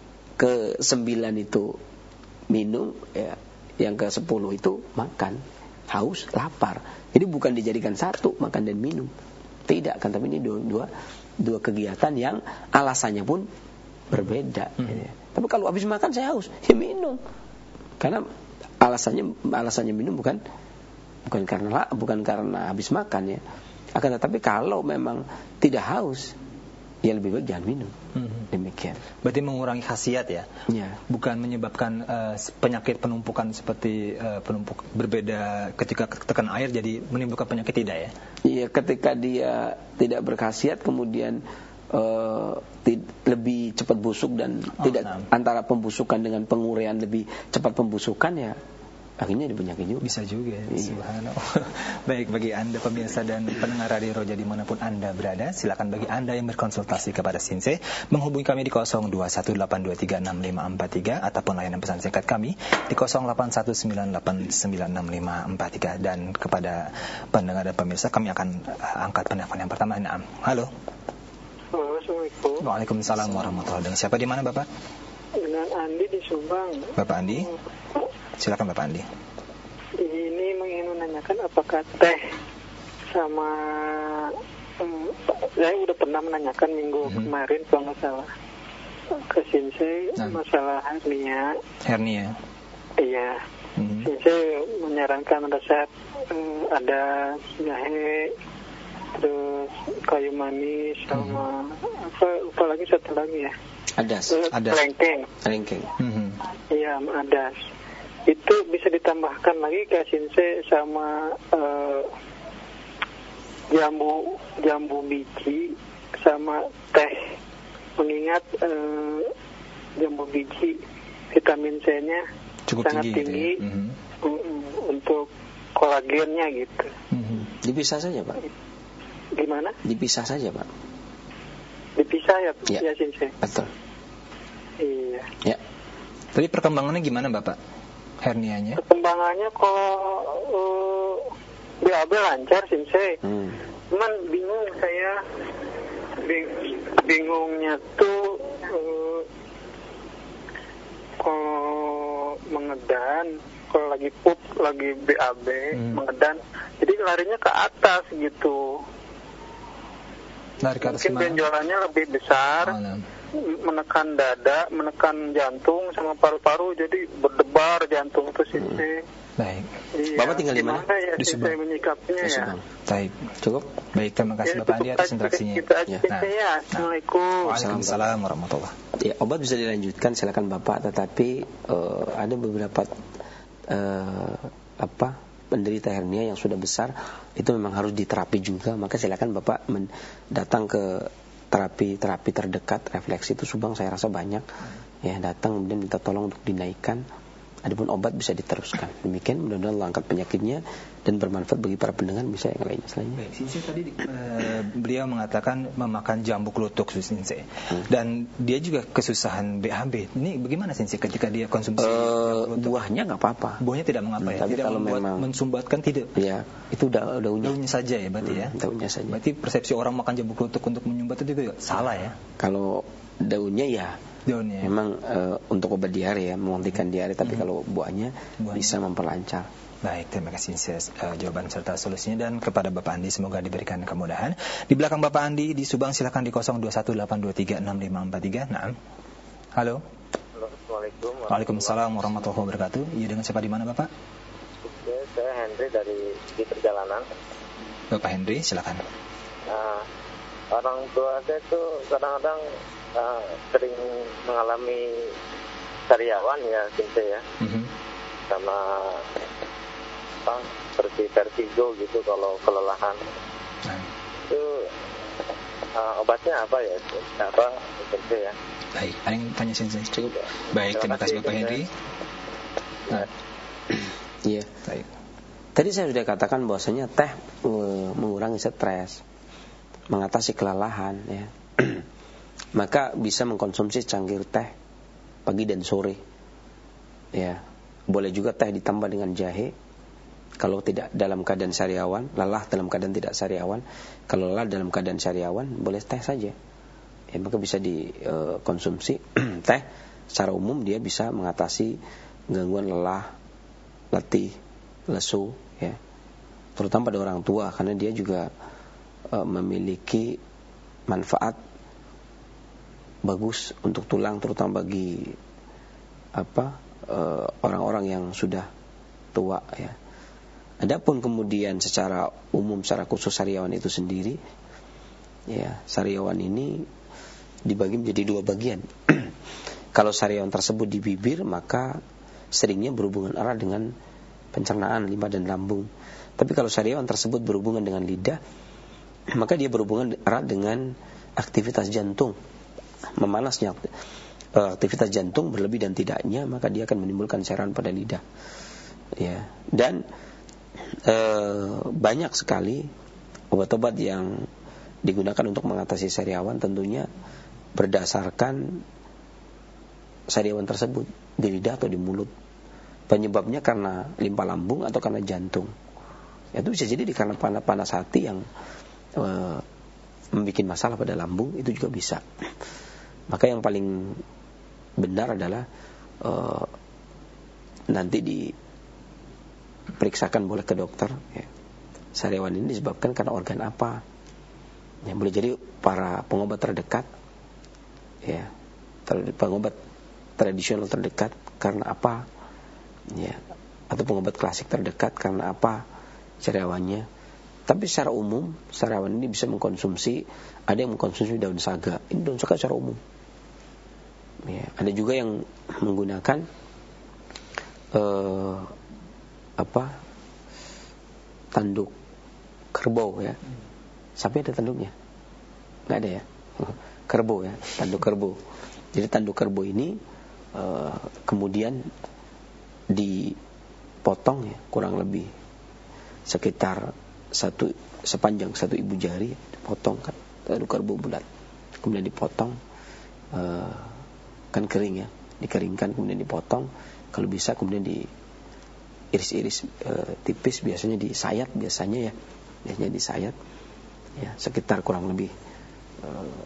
A: ke sembilan itu minum, ya, yang ke sepuluh itu makan, haus, lapar. Jadi bukan dijadikan satu makan dan minum, tidak kan? Tapi ini dua dua, dua kegiatan yang alasannya pun berbeda. Hmm. Ya. Tapi kalau habis makan saya haus, ya minum, karena alasannya alasannya minum bukan bukan karena bukan karena habis makan ya. Akan tetapi kalau memang tidak haus, ya lebih baik jangan minum. Hmm. Demikian.
B: Berarti mengurangi khasiat ya?
A: Ya.
B: Bukan menyebabkan uh, penyakit penumpukan seperti uh, penumpuk berbeda ketika tekan air jadi menimbulkan penyakit, tidak ya?
A: Iya, ketika dia tidak berkhasiat kemudian uh, t- lebih cepat busuk dan oh, tidak nah. antara pembusukan dengan penguraian lebih cepat pembusukan ya. Akhirnya ada penyakit juga.
B: Bisa juga, iya. Subhanallah. Baik, bagi Anda pemirsa dan pendengar Radio Roja dimanapun Anda berada, silakan bagi Anda yang berkonsultasi kepada Sinse menghubungi kami di nol dua satu delapan dua tiga enam lima empat tiga ataupun layanan pesan singkat kami di nol delapan satu sembilan delapan sembilan enam lima empat tiga. Dan kepada pendengar dan pemirsa kami akan angkat penelpon yang pertama. Nah, halo.
C: Assalamualaikum.
B: Waalaikumsalam warahmatullahi wabarakatuh. Siapa di mana Bapak?
C: Dengan Andi di Subang.
B: Bapak Andi? Silakan Bapak Andi.
C: Ini ingin menanyakan apakah teh sama um, saya udah pernah menanyakan minggu mm-hmm. kemarin kalau nggak salah ke Sinse nah. masalah hernia.
B: Hernia.
C: Iya. Mm-hmm. Sinse menyarankan resep um, ada jahe, terus kayu manis sama mm-hmm. apa lupa lagi satu lagi ya.
A: Adas.
C: Adas. Lengkeng.
A: Lengkeng.
C: Iya, mm-hmm. adas. Itu bisa ditambahkan lagi ke Sinse sama uh, jambu jambu biji sama teh. Mengingat uh, jambu biji vitamin C-nya
B: cukup
C: sangat
B: tinggi,
C: tinggi
B: gitu ya? mm-hmm.
C: um, untuk kolagennya gitu.
A: Mm-hmm. Dipisah saja Pak.
C: Gimana?
A: Dipisah saja Pak.
C: Dipisah ya,
A: ya.
C: ya Sinse.
A: Betul.
C: Iya.
A: Ya.
B: Tadi perkembangannya gimana Bapak? Hernianya?
C: Perkembangannya kok uh, B A B lancar Sinse. Hmm. Cuman bingung saya, bing- bingungnya tuh uh, kalau mengedan, kalau lagi pup, lagi B A B, hmm. mengedan, jadi larinya ke atas gitu.
B: Lari ke atas
C: mungkin benjolannya lebih besar. Oh, no. Menekan dada, menekan jantung sama paru-paru, jadi berdebar jantung itu sih. Hmm.
B: Baik.
C: Iya.
A: Bapak tinggal di mana?
C: Ya, di Subang. Saya menyikapinya
A: di
C: ya.
B: Baik, cukup. Baik, terima kasih
C: ya,
B: Bapak Andi atas interaksinya.
C: Kita aja nah. ya. Assalamualaikum.
B: Waalaikumsalam warahmatullahi.
A: Ya, obat bisa dilanjutkan, silakan Bapak. Tetapi uh, ada beberapa uh, apa penderita hernia yang sudah besar itu memang harus diterapi juga. Maka silakan Bapak men- datang ke terapi-terapi terdekat. Refleksi itu Subang saya rasa banyak ya, datang kemudian minta tolong untuk dinaikkan. Adapun obat bisa diteruskan. Demikian, mudah-mudahan Allah angkat penyakitnya dan bermanfaat bagi para pendengar. Bisa yang lainnya selainnya.
B: Baik, Sinse tadi uh, beliau mengatakan memakan jambu kluthuk Sinse. Hmm. Dan dia juga kesusahan B A B. Ini bagaimana Sinse ketika dia konsumsi
A: uh, buahnya nggak apa-apa.
B: Buahnya tidak mengapa ya.
A: Tapi
B: tidak
A: kalau memang
B: mensumbatkan tidak.
A: Ya, itu da- daunnya.
B: Daunnya saja ya berarti hmm, ya.
A: Daunnya saja.
B: Berarti persepsi orang makan jambu kluthuk untuk menyumbat itu juga salah ya.
A: Kalau daunnya ya daunnya. Memang uh, untuk obat diare ya, menghentikan diare, tapi hmm. kalau buahnya, buahnya bisa memperlancar.
B: Baik, terima kasih uh, jawaban serta solusinya. Dan kepada Bapak Andi semoga diberikan kemudahan. Di belakang Bapak Andi di Subang silakan di nol dua satu delapan dua tiga enam lima empat tiga. Nah. Halo.
D: Assalamualaikum.
B: Waalaikumsalam warahmatullahi wabarakatuh. Iya, dengan siapa di mana Bapak?
D: Ya, saya Henry dari di perjalanan.
B: Bapak Henry, silakan.
D: Nah, orang tua saya tuh kadang-kadang uh, sering mengalami sariawan ya, Sinte ya,
B: Mm-hmm.
D: sama apa, seperti vertigo gitu kalau kelelahan.
B: Nah.
D: Itu uh, obatnya apa ya, apa Sinte ya?
B: Baik, ada yang tanya Sensei? Cukup. Baik, terima kasih Bapak Henry. Nah.
A: Iya.
B: Baik.
A: Tadi saya sudah katakan bahwasanya teh uh, mengurangi stres, mengatasi kelelahan, ya. Maka bisa mengkonsumsi cangkir teh pagi dan sore. Ya. Boleh juga teh ditambah dengan jahe. Kalau tidak dalam keadaan sariawan, lelah dalam keadaan tidak sariawan. Kalau lelah dalam keadaan sariawan, boleh teh saja. Ya, maka bisa dikonsumsi uh, teh. Secara umum dia bisa mengatasi gangguan lelah, letih, lesu, ya, terutama pada orang tua karena dia juga uh, memiliki manfaat bagus untuk tulang, terutama bagi apa uh, orang-orang yang sudah tua, ya. Adapun kemudian secara umum, secara khusus sariawan itu sendiri, ya, sariawan ini dibagi menjadi dua bagian. Kalau sariawan tersebut di bibir, maka seringnya berhubungan erat dengan pencernaan, limbah dan lambung. Tapi kalau sariawan tersebut berhubungan dengan lidah, maka dia berhubungan erat dengan aktivitas jantung. Memanasnya aktivitas jantung berlebih dan tidaknya, maka dia akan menimbulkan cairan pada lidah. Ya, dan e, banyak sekali obat-obat yang digunakan untuk mengatasi sariawan, tentunya berdasarkan sariawan tersebut di lidah atau di mulut. Penyebabnya karena limpa lambung atau karena jantung. Itu bisa jadi karena panas, panas hati yang e, membuat masalah pada lambung, itu juga bisa. Maka yang paling benar adalah e, nanti diperiksakan boleh ke dokter, ya. Sariawan ini disebabkan karena organ apa? Ya, boleh jadi para pengobat terdekat, ya, ter- pengobat tradisional terdekat karena apa? Ya, atau pengobat klasik terdekat karena apa sariawannya. Tapi secara umum sariawan ini bisa mengkonsumsi, ada yang mengkonsumsi daun saga. Ini daun saga secara umum, ya. Ada juga yang menggunakan uh, apa tanduk kerbau, ya. Sapi ada tanduknya? Nggak ada, ya. Kerbau, ya, tanduk kerbau. Jadi tanduk kerbau ini uh, kemudian dipotong, ya, kurang lebih sekitar satu sepanjang satu ibu jari, dipotong kan, tanduk kerbau bulat, kemudian dipotong, uh, kan kering, ya, dikeringkan kemudian dipotong, kalau bisa kemudian diiris-iris uh, tipis, biasanya disayat, biasanya ya, biasanya disayat, ya, sekitar kurang lebih uh,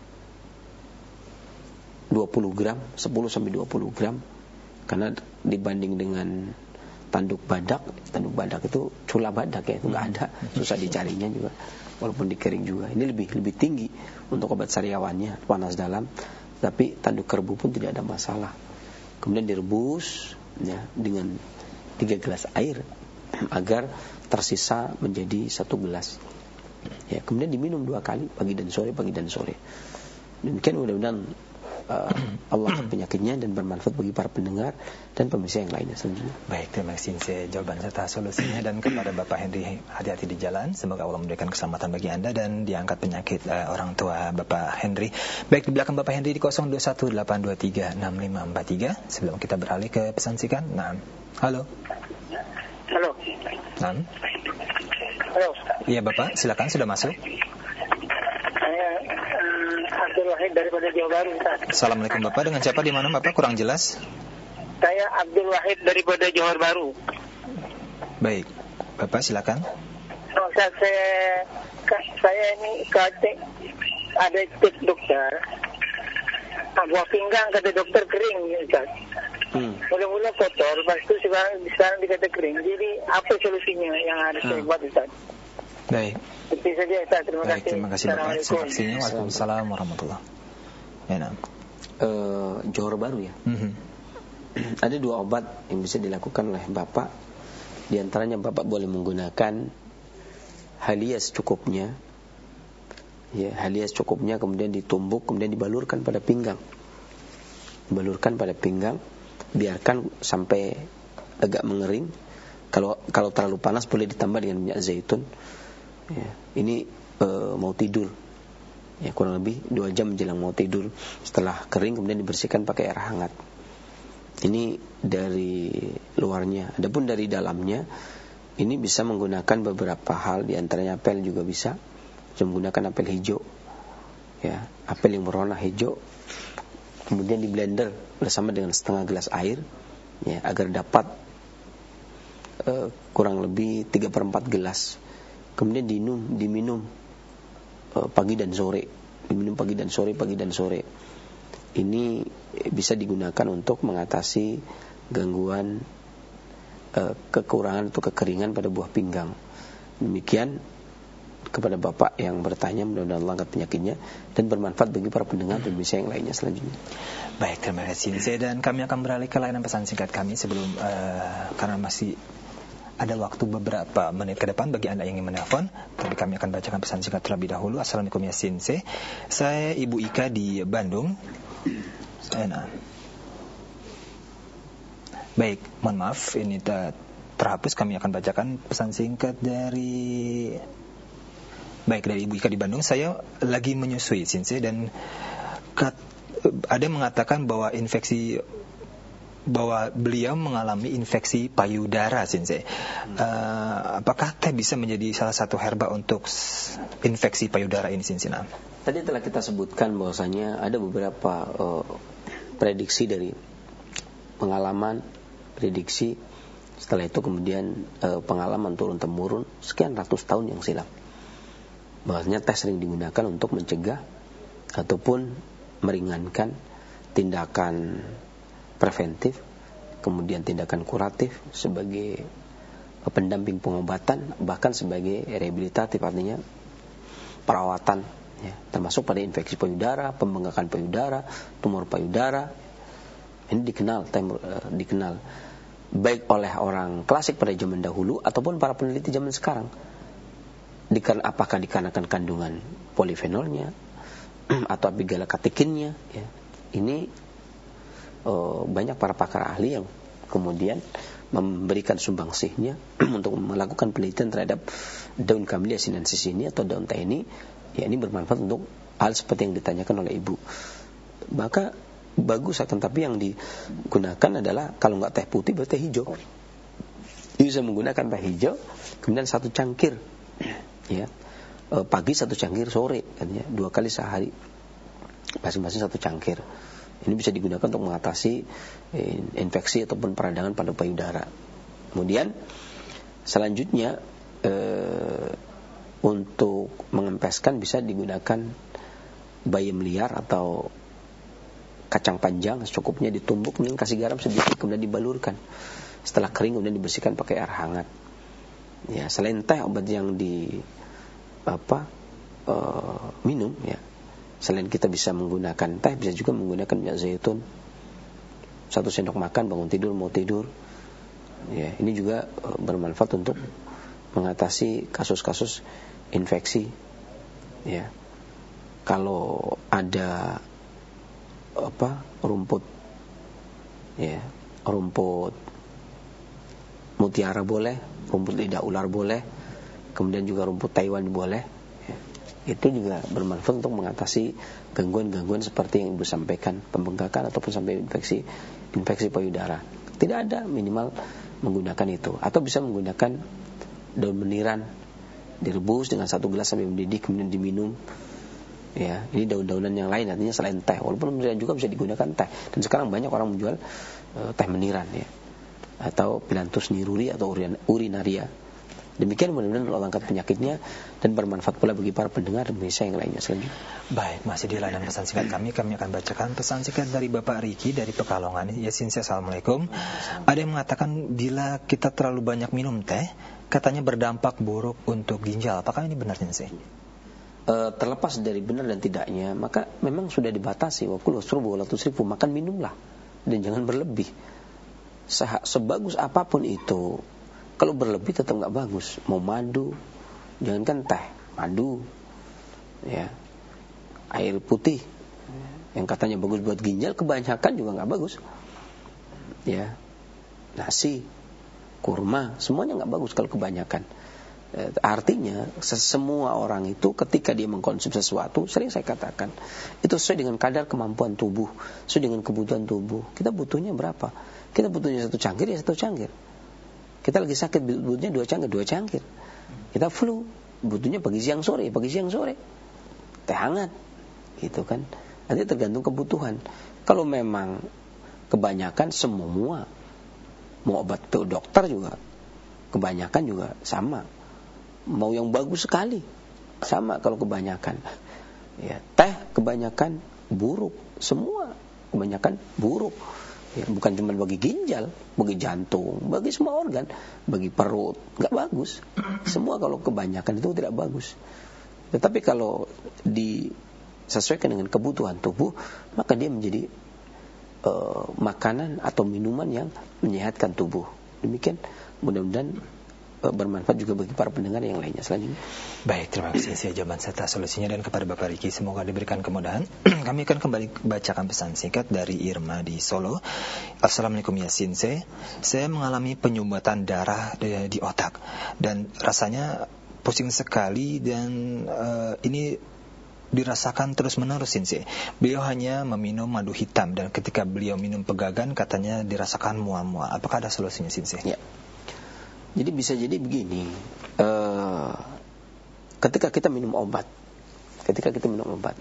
A: dua puluh gram, sepuluh sampai dua puluh gram. Karena dibanding dengan tanduk badak, tanduk badak itu cula badak, ya, itu nggak ada, susah dicarinya juga, walaupun dikering juga. Ini lebih lebih tinggi untuk obat sariawannya, panas dalam. Tapi tanduk kerbau pun tidak ada masalah. Kemudian direbus, ya, dengan tiga gelas air agar tersisa menjadi satu gelas. Ya, kemudian diminum dua kali, pagi dan sore, pagi dan sore. Demikian mudah-mudahan uh, Allah penyakitnya dan bermanfaat bagi para pendengar dan pemirsa yang lainnya selanjutnya.
B: Baik, terima kasih jawaban serta solusinya. Dan kepada Bapak Henry, hati-hati di jalan. Semoga Allah memberikan keselamatan bagi Anda dan diangkat penyakit uh, orang tua Bapak Henry. Baik, di belakang Bapak Henry di nol dua satu delapan dua tiga enam lima empat tiga. Sebelum kita beralih ke pesan sikan. Nah, halo.
C: Halo.
B: Nah.
C: Halo.
B: Iya Bapak, silakan, sudah masuk.
C: Saya um, Abdul Wahid daripada Johor Baru, Ustaz.
B: Assalamualaikum Bapak, dengan siapa di mana Bapak? Kurang jelas.
C: Saya Abdul Wahid daripada Johor Baru.
B: Baik, Bapak silakan.
C: Oh, Ustaz, saya saya ini kate ada cek dokter. Buah pinggang kata dokter kering, Ustaz. Hmm. Mula-mula kotor, lepas itu sekarang, sekarang dikata kering. Jadi apa solusinya yang harus hmm. saya buat, Ustaz?
B: Baik.
C: Itu saja, Ustaz. Terima
B: Baik,
C: kasih.
B: terima kasih Bapak. Vaksinnya. Waalaikumsalam warahmatullahi wabarakatuh. Ya, nah.
A: uh, Johor Baru, ya. Mm-hmm. Ada dua obat yang bisa dilakukan oleh Bapak Di antaranya Bapak boleh menggunakan halia secukupnya. Ya, halia secukupnya kemudian ditumbuk, kemudian dibalurkan pada pinggang. Dibalurkan pada pinggang, biarkan sampai agak mengering. Kalau kalau terlalu panas boleh ditambah dengan minyak zaitun. Ya, ini e, mau tidur. Ya, kurang lebih dua jam menjelang mau tidur. Setelah kering kemudian dibersihkan pakai air hangat. Ini dari luarnya. Adapun dari dalamnya, ini bisa menggunakan beberapa hal, di antaranya apel juga bisa. Bisa menggunakan apel hijau, ya, apel yang berwarna hijau, kemudian di blender bersama dengan setengah gelas air, ya, agar dapat uh, kurang lebih tiga per empat gelas. Kemudian diminum, diminum uh, pagi dan sore, diminum pagi dan sore, pagi dan sore. Ini bisa digunakan untuk mengatasi gangguan uh, kekurangan atau kekeringan pada buah pinggang. Demikian kepada Bapak yang bertanya, mudah-mudahan Allah angkat penyakitnya dan bermanfaat bagi para pendengar dan bisa yang lainnya selanjutnya.
B: Baik, terima kasih Sensei, dan kami akan beralih ke layanan pesan singkat kami sebelum uh, karena masih ada waktu beberapa menit ke depan bagi Anda yang ingin menelpon, tapi kami akan bacakan pesan singkat terlebih dahulu. Assalamualaikum ya Sensei. Saya Ibu Ika di Bandung. Nah. Baik, mohon maaf ini ter- terhapus. Kami akan bacakan pesan singkat dari Baik, dari Ibu Ika di Bandung. Saya lagi menyusui Sensei, dan kat, ada yang mengatakan bahwa infeksi bahwa beliau mengalami infeksi payudara Sensei. Uh, apakah teh bisa menjadi salah satu herba untuk infeksi payudara ini Sensei? Nah,
A: tadi telah kita sebutkan bahwasanya ada beberapa uh, prediksi dari pengalaman, prediksi, setelah itu kemudian uh, pengalaman turun-temurun sekian ratus tahun yang silam. Bahwasanya teh sering digunakan untuk mencegah ataupun meringankan tindakan preventif, kemudian tindakan kuratif sebagai pendamping pengobatan, bahkan sebagai rehabilitatif, artinya perawatan, ya, termasuk pada infeksi payudara, pembengkakan payudara, tumor payudara. Ini dikenal, tem, uh, dikenal baik oleh orang klasik pada zaman dahulu ataupun para peneliti zaman sekarang. Dikar- apakah dikarenakan kandungan polifenolnya atau apigalakatikinnya, ya. Ini uh, banyak para pakar ahli yang kemudian memberikan sumbangsihnya untuk melakukan penelitian terhadap daun Camellia sinensis ini atau daun teh ini, ya, ini bermanfaat untuk hal seperti yang ditanyakan oleh Ibu. Maka bagus, akan tapi yang digunakan adalah kalau nggak teh putih berarti teh hijau. Bisa menggunakan teh hijau, kemudian satu cangkir, ya, e, pagi satu cangkir, sore, katanya dua kali sehari, masing-masing satu cangkir. Ini bisa digunakan untuk mengatasi e, infeksi ataupun peradangan pada payudara. Kemudian selanjutnya e, untuk mengempeskan bisa digunakan bayam liar atau kacang panjang secukupnya, ditumbuk, kemudian kasih garam sedikit, kemudian dibalurkan. Setelah kering kemudian dibersihkan pakai air hangat. Ya, selain teh, obat yang di apa uh, minum, ya, selain kita bisa menggunakan teh, bisa juga menggunakan minyak zaitun. Satu sendok makan bangun tidur mau tidur. Ya, ini juga uh, bermanfaat untuk mengatasi kasus-kasus infeksi. Ya, kalau ada apa rumput, ya, rumput mutiara boleh, rumput lidah ular boleh, kemudian juga rumput Taiwan boleh, ya. Itu juga bermanfaat untuk mengatasi gangguan-gangguan seperti yang Ibu sampaikan, pembengkakan ataupun sampai infeksi infeksi payudara. Tidak ada, minimal menggunakan itu. Atau bisa menggunakan daun meniran, direbus dengan satu gelas sampai mendidih, kemudian diminum. Ya, ini daun-daunan yang lain, artinya selain teh. Walaupun meniran juga bisa digunakan teh. Dan sekarang banyak orang menjual uh, teh meniran, ya, atau Pilantus niruri atau urinaria. Demikian, mudah-mudahan Allah angkat penyakitnya dan bermanfaat pula bagi para pendengar dan pemirsa yang lainnya selanjutnya.
B: Baik, masih di layanan pesan singkat kami, kami akan bacakan pesan singkat dari Bapak Riki dari Pekalongan. Ya, Sensei, Assalamualaikum. Ada yang mengatakan bila kita terlalu banyak minum teh, katanya berdampak buruk untuk ginjal. Apakah ini benar, Sensei?
A: E, terlepas dari benar dan tidaknya, maka memang sudah dibatasi. Wa kullu wasrubu wa la tusrifu, makan minumlah dan jangan berlebih. Se- sebagus apapun itu Kalau berlebih tetap nggak bagus. Mau madu, jangankan teh, madu, ya, air putih, yang katanya bagus buat ginjal, kebanyakan juga nggak bagus. Ya, nasi, kurma, semuanya nggak bagus kalau kebanyakan. Artinya semua orang itu ketika dia mengkonsumsi sesuatu, sering saya katakan, itu sesuai dengan kadar kemampuan tubuh, sesuai dengan kebutuhan tubuh. Kita butuhnya berapa? Kita butuhnya satu cangkir, ya satu cangkir. Kita lagi sakit, butuhnya dua cangkir, dua cangkir. Kita flu, butuhnya pagi siang sore, pagi siang sore. Teh hangat, gitu kan. Nanti tergantung kebutuhan. Kalau memang kebanyakan semua, mau obat ke dokter juga, kebanyakan juga sama. Mau yang bagus sekali, sama kalau kebanyakan. Ya, teh kebanyakan buruk, semua kebanyakan buruk. Ya, bukan cuma bagi ginjal, bagi jantung, bagi semua organ, bagi perut, nggak bagus. Semua kalau kebanyakan itu tidak bagus. Tetapi kalau disesuaikan dengan kebutuhan tubuh, maka dia menjadi uh, makanan atau minuman yang menyehatkan tubuh. Demikian, mudah-mudahan bermanfaat juga bagi para pendengar yang lainnya. Selanjutnya,
B: baik, terima kasih saya jawaban serta solusinya, dan kepada Bapak Riki semoga diberikan kemudahan. Kami akan kembali bacakan pesan singkat dari Irma di Solo. Assalamualaikum ya Sinse, saya mengalami penyumbatan darah di, di otak dan rasanya pusing sekali, dan uh, ini dirasakan terus menerus Sinse. Beliau hanya meminum madu hitam, dan ketika beliau minum pegagan katanya dirasakan mual-mual. Apakah ada solusinya Sinse?
A: Ya. Jadi bisa jadi begini, uh, ketika kita minum obat, ketika kita minum obat,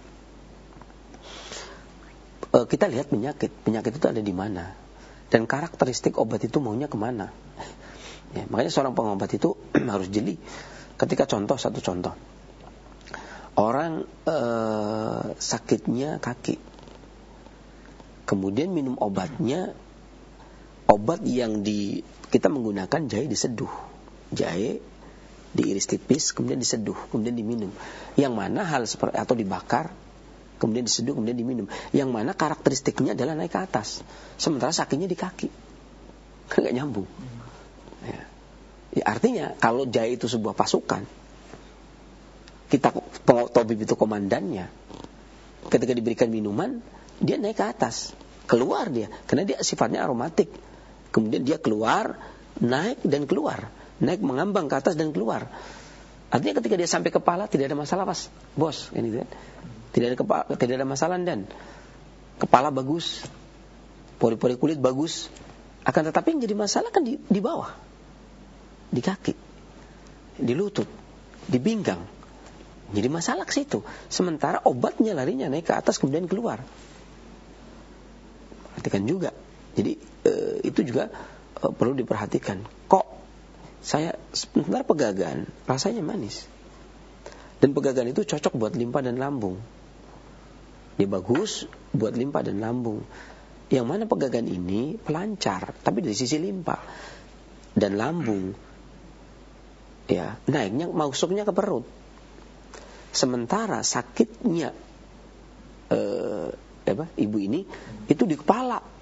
A: uh, kita lihat penyakit, penyakit itu ada di mana, dan karakteristik obat itu maunya kemana. Ya, makanya seorang pengobat itu harus jeli. Ketika contoh, satu contoh, orang uh, sakitnya kaki, kemudian minum obatnya, obat yang di kita menggunakan jahe diseduh, jahe diiris tipis, kemudian diseduh, kemudian diminum. Yang mana hal seperti, atau dibakar, kemudian diseduh, kemudian diminum. Yang mana karakteristiknya adalah naik ke atas, sementara sakitnya di kaki, kan nggak nyambung. Ya. Ya, artinya kalau jahe itu sebuah pasukan, kita tabib itu komandannya. Ketika diberikan minuman, dia naik ke atas, keluar dia, karena dia sifatnya aromatik. Kemudian dia keluar, naik dan keluar, naik mengambang ke atas dan keluar. Artinya ketika dia sampai kepala tidak ada masalah pas, bos, ini kan? Tidak ada kepala, tidak ada masalah, dan kepala bagus, pori-pori kulit bagus. Akan tetapi yang jadi masalah kan di, di bawah, di kaki, di lutut, di pinggang. Jadi masalah ke situ. Sementara obatnya larinya naik ke atas kemudian keluar. Perhatikan juga. Jadi eh, itu juga eh, perlu diperhatikan. Kok saya sebentar pegagan rasanya manis, dan pegagan itu cocok buat limpa dan lambung. Dia bagus buat limpa dan lambung. Yang mana pegagan ini pelancar, tapi dari sisi limpa dan lambung, ya naiknya masuknya ke perut. Sementara sakitnya eh, apa, ibu ini itu di kepala.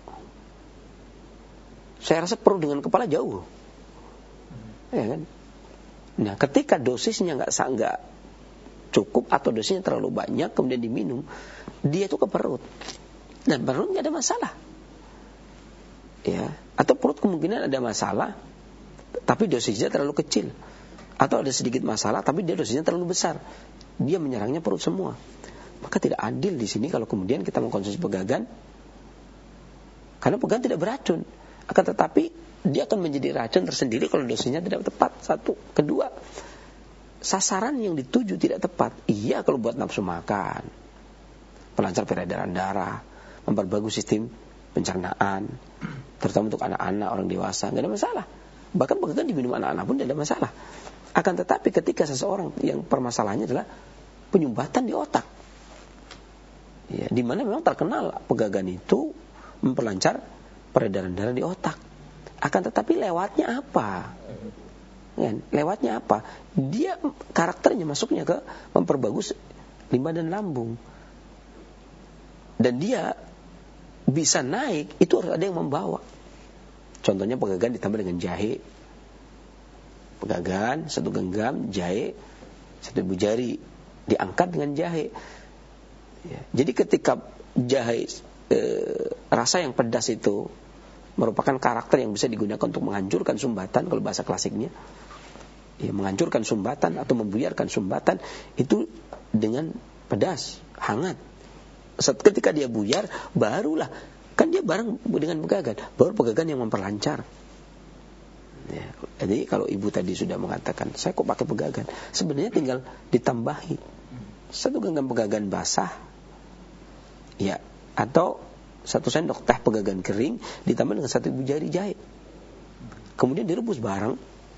A: Saya rasa perut dengan kepala jauh, ya kan? Nah, ketika dosisnya nggak nggak cukup atau dosisnya terlalu banyak kemudian diminum, dia itu ke perut, dan perut nggak ada masalah, ya. Atau perut kemungkinan ada masalah, tapi dosisnya terlalu kecil, atau ada sedikit masalah, tapi dia dosisnya terlalu besar, dia menyerangnya perut semua. Maka tidak adil di sini kalau kemudian kita mengkonsumsi pegagan, karena pegagan tidak beracun. Akan tetapi dia akan menjadi racun tersendiri kalau dosisnya tidak tepat. Satu, kedua, sasaran yang dituju tidak tepat. Iya kalau buat nafsu makan, pelancar peredaran darah, memperbagus sistem pencernaan, terutama untuk anak-anak, orang dewasa, nggak ada masalah. Bahkan pegagan diminum anak-anak pun tidak ada masalah. Akan tetapi ketika seseorang yang permasalahannya adalah penyumbatan di otak, ya, di mana memang terkenal pegagan itu memperlancar peredaran darah di otak. Akan tetapi lewatnya apa? Kan? Lewatnya apa? Dia karakternya masuknya ke memperbagus limpa dan lambung. Dan dia bisa naik, itu harus ada yang membawa. Contohnya pegagan ditambah dengan jahe, pegagan, satu genggam jahe, satu ibu jari diangkat dengan jahe. Ya. Jadi ketika jahe e, rasa yang pedas itu merupakan karakter yang bisa digunakan untuk menghancurkan sumbatan, kalau bahasa klasiknya, ya, menghancurkan sumbatan atau membuyarkan sumbatan itu dengan pedas, hangat. Ketika dia buyar, barulah kan dia bareng dengan pegagan, baru pegagan yang memperlancar. Ya, jadi kalau ibu tadi sudah mengatakan saya kok pakai pegagan, sebenarnya tinggal ditambahi satu genggam pegagan basah, ya, atau satu sendok teh pegagan kering ditambah dengan satu ibu jari jahe, kemudian direbus bareng,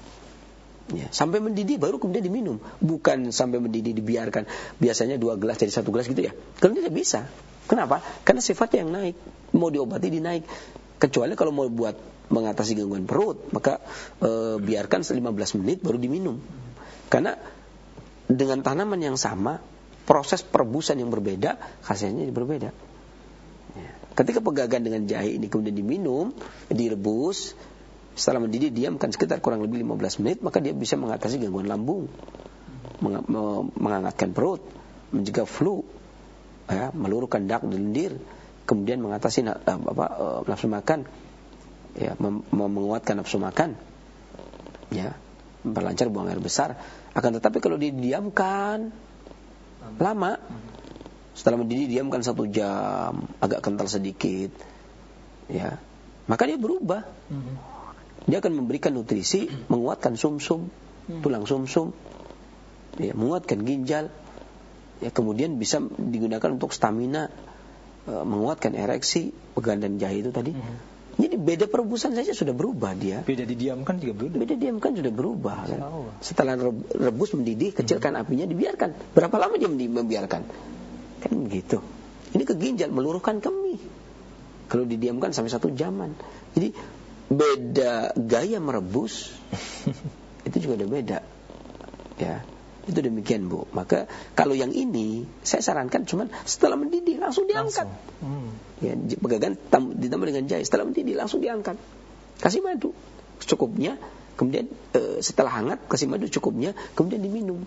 A: ya, sampai mendidih baru kemudian diminum. Bukan sampai mendidih dibiarkan, biasanya dua gelas jadi satu gelas gitu ya, kalau tidak bisa. Kenapa? Karena sifatnya yang naik, mau diobati dinaik. Kecuali kalau mau buat mengatasi gangguan perut, maka e, biarkan lima belas menit baru diminum. Karena dengan tanaman yang sama, proses perebusan yang berbeda, khasiatnya berbeda. Ya. Ketika pegagan dengan jahe ini kemudian diminum, direbus, setelah mendidih diamkan sekitar kurang lebih lima belas menit, maka dia bisa mengatasi gangguan lambung, meng- menghangatkan perut, mencegah flu, ya, meluruhkan dak dan lendir, kemudian mengatasi na- apa, uh, nafsu makan, ya, mem- menguatkan nafsu makan, ya, memperlancar buang air besar. Akan tetapi kalau didiamkan lama, setelah mendidih diamkan satu jam, agak kental sedikit, ya, maka dia berubah. Dia akan memberikan nutrisi, menguatkan sumsum, tulang sumsum, ya, menguatkan ginjal, ya, kemudian bisa digunakan untuk stamina, e, menguatkan ereksi, pegagan dan jahe itu tadi. Mm-hmm. Jadi beda perebusan saja sudah berubah dia.
B: Beda didiamkan juga berubah.
A: Beda didiamkan sudah berubah. Kan? Setelah rebus mendidih, kecilkan mm-hmm. apinya, dibiarkan. Berapa lama dia membiarkan? Kan begitu. Ini ke ginjal, meluruhkan kemih. Kalau didiamkan sampai satu jaman. Jadi beda gaya merebus itu juga udah beda, ya, itu demikian Bu. Maka kalau yang ini saya sarankan cuman setelah mendidih langsung diangkat, langsung. Hmm. Ya, pegagan ditambah dengan jahe, setelah mendidih langsung diangkat, kasih madu cukupnya, kemudian e, setelah hangat kasih madu cukupnya, kemudian diminum.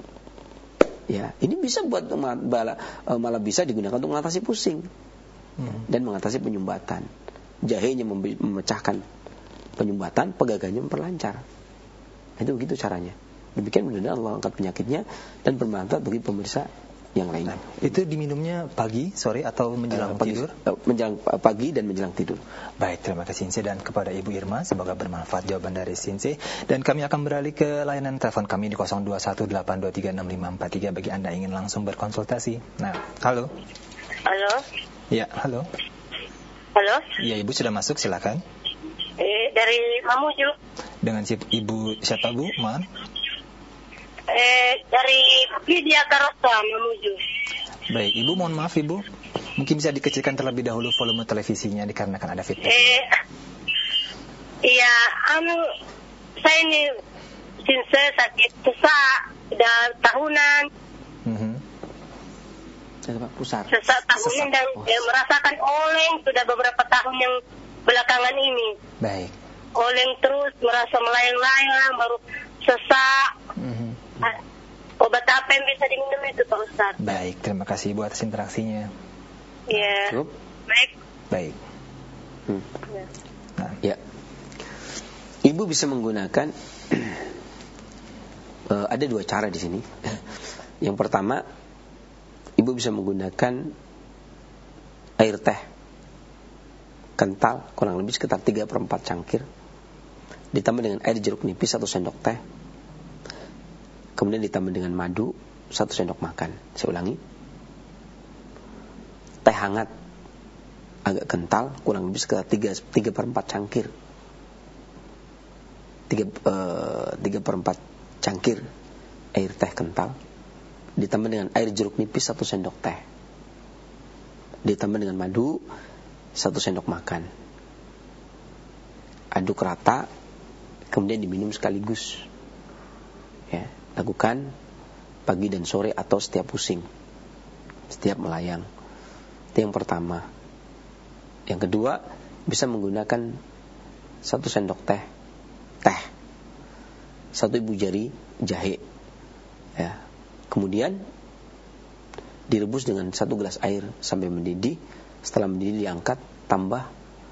A: Ya, ini bisa buat malah, malah bisa digunakan untuk mengatasi pusing hmm. dan mengatasi penyumbatan. Jahenya memecahkan penyumbatan, pegagannya memperlancar. Itu begitu caranya. Demikian mudah-mudahan Allah angkat penyakitnya dan bermanfaat bagi pemirsa yang lainnya.
B: Nah, itu diminumnya pagi, sore atau menjelang uh, pagi, tidur?
A: Uh, menjelang uh, pagi dan menjelang tidur.
B: Baik, terima kasih Sinse, dan kepada Ibu Irma semoga bermanfaat jawaban dari Sinse. Dan kami akan beralih ke layanan telepon kami di nol dua satu delapan dua tiga enam lima empat tiga bagi Anda ingin langsung berkonsultasi. Nah, halo.
E: Halo.
B: Ya, halo.
E: Halo.
B: Ya, Ibu sudah masuk, silakan.
E: Eh, dari Mamuju.
B: Dengan si Ibu siapa Bu? Mohon.
E: Eh, dari Lydia Karosa, Mamuju.
B: Baik, Ibu mohon maaf Ibu. Mungkin bisa dikecilkan terlebih dahulu volume televisinya dikarenakan ada feedback.
E: Eh, iya, anu, saya ini sinse sakit sesak, sudah tahunan.
B: Mm-hmm.
A: Pusar.
E: Sesak tahunan dan oh. eh, merasakan oleng sudah beberapa tahun yang belakangan ini.
B: Baik.
E: Oleng terus, merasa melayang-layang, baru sesak. Mm-hmm. Obat apa yang bisa diminum itu Pak Ustaz?
B: Baik, terima kasih Ibu atas interaksinya.
E: Iya.
A: Cukup?
E: Baik.
B: Baik.
A: Hmm. Nah. Ya. Ibu bisa menggunakan uh, ada dua cara di sini. Yang pertama, Ibu bisa menggunakan air teh kental kurang lebih sekitar tiga per empat cangkir ditambah dengan air jeruk nipis satu sendok teh, kemudian ditambah dengan madu satu sendok makan. Saya ulangi, teh hangat agak kental kurang lebih sekitar tiga per empat cangkir, tiga per empat cangkir air teh kental ditambah dengan air jeruk nipis satu sendok teh, ditambah dengan madu satu sendok makan. Aduk rata, kemudian diminum sekaligus. Ya, lakukan pagi dan sore atau setiap pusing, setiap melayang. Itu yang pertama. Yang kedua, bisa menggunakan satu sendok teh, teh satu ibu jari jahe. Ya. Kemudian direbus dengan satu gelas air sampai mendidih. Setelah mendidih diangkat, tambah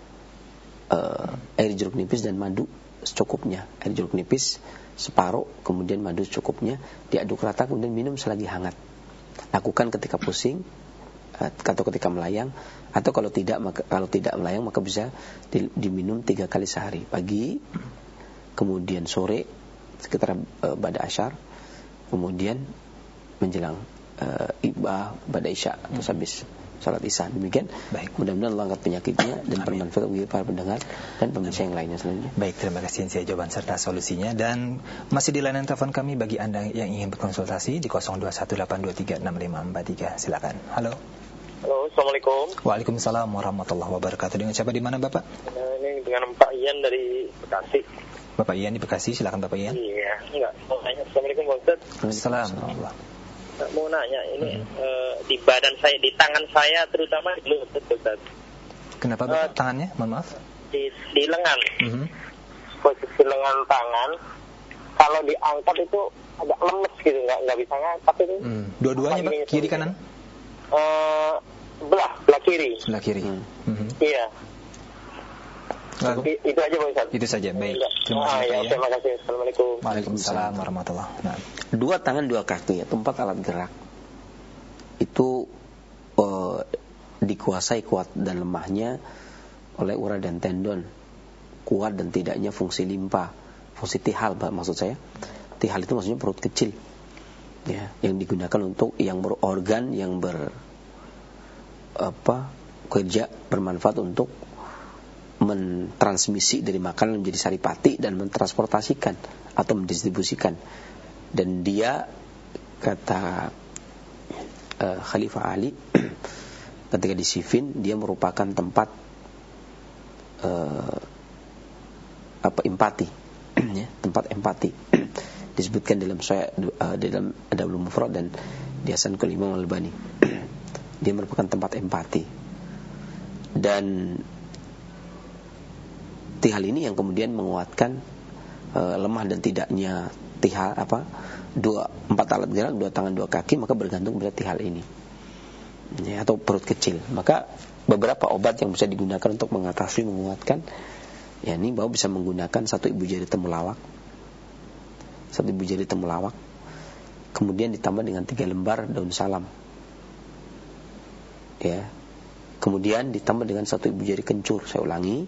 A: uh, air jeruk nipis dan madu secukupnya. Air jeruk nipis separuh, kemudian madu secukupnya, diaduk rata, kemudian minum selagi hangat. Lakukan ketika pusing atau ketika melayang, atau kalau tidak maka, kalau tidak melayang maka bisa di, diminum tiga kali sehari, pagi, kemudian sore sekitar uh, ba'da asyar, kemudian menjelang uh, ibah ba'da isya atau habis salat isya. Demikian. Baik. Mudah-mudahan Allah angkat penyakitnya dan bermanfaat bagi para pendengar dan pemirsa yang lainnya selanjutnya.
B: Baik, terima kasih saya jawaban serta solusinya. Dan masih di layanan telepon kami bagi Anda yang ingin berkonsultasi di nol dua satu delapan dua tiga enam lima empat tiga. Silakan. Halo.
D: Halo, Assalamualaikum.
B: Waalaikumsalam warahmatullahi wabarakatuh. Dengan siapa di mana, Bapak?
D: Nah, ini dengan Pak Ian dari Bekasi.
B: Bapak Ian di Bekasi, silakan Bapak Ian.
D: Iya, enggak. Mau nanya. Assalamualaikum Pak Ustaz.
B: Waalaikumsalam.
D: Mau nanya ini hmm. uh, di badan saya, di tangan saya terutama di lutut, Ustaz.
B: Kenapa Bapak uh, tangannya? Mohon maaf.
D: Di, di lengan.
B: Mm-hmm.
D: Posisi lengan tangan kalau diangkat itu agak lemes gitu, nggak nggak bisa ngangkat itu.
B: Hmm. Dua-duanya Pak, kiri kanan?
D: Uh, belah, belah kiri.
B: Belah kiri. Hmm. Mm-hmm.
D: Iya.
B: Lalu?
D: Itu aja Pak Ustaz.
B: Itu saja, baik. Terima
D: kasih. Ah, ya, terima kasih. Assalamualaikum.
B: Waalaikumsalam warahmatullahi wabarakatuh.
A: Dua tangan dua kaki, tempat alat gerak itu uh, dikuasai kuat dan lemahnya oleh urat dan tendon, kuat dan tidaknya fungsi limpa, fungsi tihal maksud saya. Tihal itu maksudnya perut kecil, ya, yang digunakan untuk yang berorgan, yang ber apa kerja bermanfaat untuk mentransmisi dari makanan menjadi saripati dan mentransportasikan atau mendistribusikan. Dan dia, kata uh, Khalifah Ali ketika di Siffin, dia merupakan tempat uh, apa empati ya, tempat empati disebutkan dalam saya uh, dalam Adabul Mufrad dan di Hasan Imam Al-Albani. Dia merupakan tempat empati. Dan tihal ini yang kemudian menguatkan uh, lemah dan tidaknya tihal apa dua empat alat gerak, dua tangan dua kaki, maka bergantung pada tihal ini ya, atau perut kecil. Maka beberapa obat yang bisa digunakan untuk mengatasi, menguatkan, ya ini bahwa bisa menggunakan satu ibu jari temulawak, satu ibu jari temulawak, kemudian ditambah dengan tiga lembar daun salam, ya, kemudian ditambah dengan satu ibu jari kencur. Saya ulangi,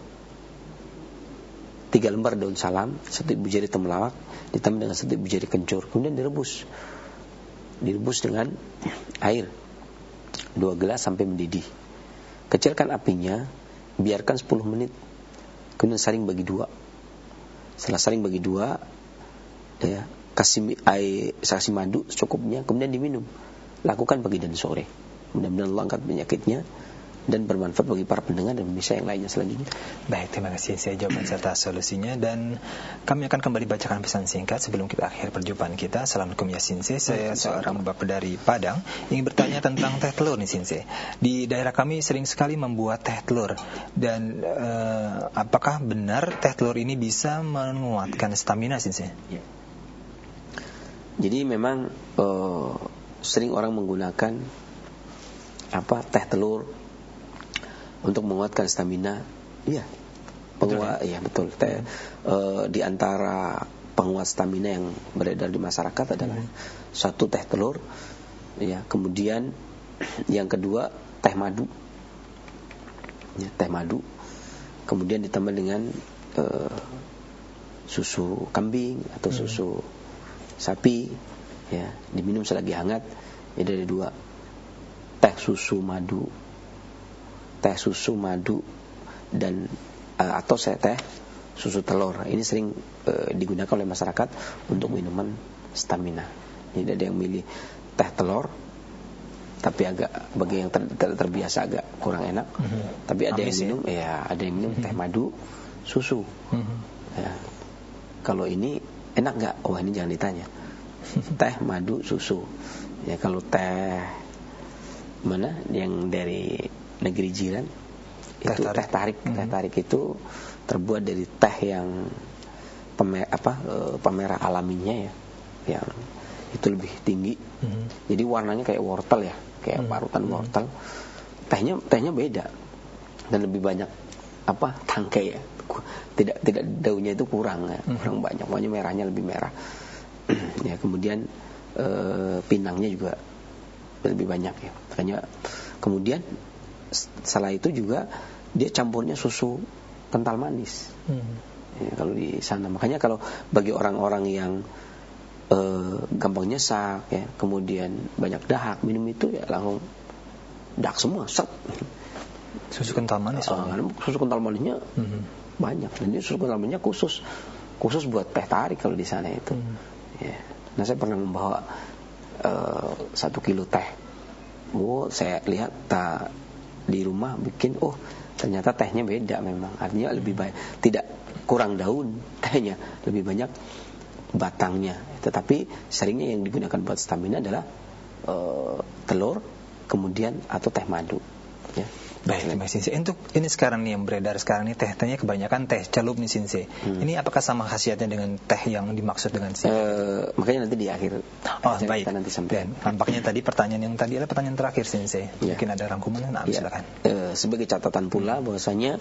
A: tiga lembar daun salam, satu ibu jari temulawak, ditambah dengan satu ibu jari kencur, kemudian direbus, direbus dengan air dua gelas sampai mendidih. Kecilkan apinya, biarkan sepuluh menit, kemudian saring bagi dua. Setelah saring bagi dua, ya, kasih air, kasih madu secukupnya, kemudian diminum. Lakukan pagi dan sore. Mudah-mudahan Allah angkat penyakitnya dan bermanfaat bagi para pendengar dan pemirsa yang lainnya selanjutnya.
B: Baik, terima kasih saya jawaban serta solusinya. Dan kami akan kembali bacakan pesan singkat sebelum kita akhir perjumpaan kita. Assalamualaikum ya Sinse, saya seorang bapak dari Padang ingin bertanya tentang teh telur nih Sinse. Di daerah kami sering sekali membuat teh telur. Dan uh, apakah benar teh telur ini bisa menguatkan stamina Sinse?
A: Ya. Jadi memang uh, sering orang menggunakan apa teh telur untuk menguatkan stamina. Iya. Penguat, ya betul. Teh, uh, di antara penguat stamina yang beredar di masyarakat adalah hmm. satu teh telur, ya. Kemudian yang kedua teh madu, ya, teh madu. Kemudian ditambah dengan uh, susu kambing atau hmm. susu sapi, ya, diminum selagi hangat. Ini ada dua, teh susu madu, teh susu madu dan uh, atau teh susu telur. Ini sering uh, digunakan oleh masyarakat untuk minuman stamina. Jadi ada yang milih teh telur, tapi agak bagi yang ter, ter, terbiasa agak kurang enak. Mm-hmm. Tapi ada Amis, yang minum, ya, ya ada yang minum mm-hmm. teh madu susu. Mm-hmm. Ya. Kalau ini enak nggak? Oh ini jangan ditanya. Teh madu susu. Ya kalau teh mana yang dari negeri jiran itu teh tarik, teh tarik, mm-hmm. teh tarik itu terbuat dari teh yang pemer, apa uh, pemerah alaminya ya, yang itu lebih tinggi. Mm-hmm. Jadi warnanya kayak wortel ya, kayak mm-hmm. parutan wortel. Tehnya tehnya beda dan lebih banyak apa tangkai ya. Tidak tidak daunnya itu kurang ya, mm-hmm. kurang banyak. Makanya merahnya lebih merah. Ya, kemudian uh, pinangnya juga lebih banyak ya. Makanya kemudian setelah itu juga dia campurnya susu kental manis. Hmm. Ya, kalau di sana. Makanya kalau bagi orang-orang yang uh, gampang nyesak ya, kemudian banyak dahak, minum itu ya langsung dahak semua, set.
B: Susu kental manis.
A: Uh, susu kental manisnya hmm. banyak. Dan ini susu kental manisnya khusus khusus buat teh tarik kalau di sana itu. Hmm. Ya. Nah, saya pernah membawa uh, satu kilo teh. Oh, saya lihat tak di rumah bikin, oh ternyata tehnya beda memang. Artinya lebih banyak, tidak kurang daun tehnya, lebih banyak batangnya. Tetapi seringnya yang digunakan buat stamina adalah uh, telur, kemudian atau teh madu. Ya.
B: Baik, Mas Sinse. Untuk ini sekarang nih yang beredar sekarang nih teh-tehnya kebanyakan teh celup nih Sinse. Hmm. Ini apakah sama khasiatnya dengan teh yang dimaksud dengan sini?
A: Uh, makanya nanti di akhir.
B: Oh, baik.
A: Kita nanti sampai.
B: Dan nampaknya tadi pertanyaan yang tadi adalah pertanyaan terakhir Sinse. Ya. Mungkin ada rangkuman, nah, ya. Silakan.
A: Uh, sebagai catatan pula bahwasanya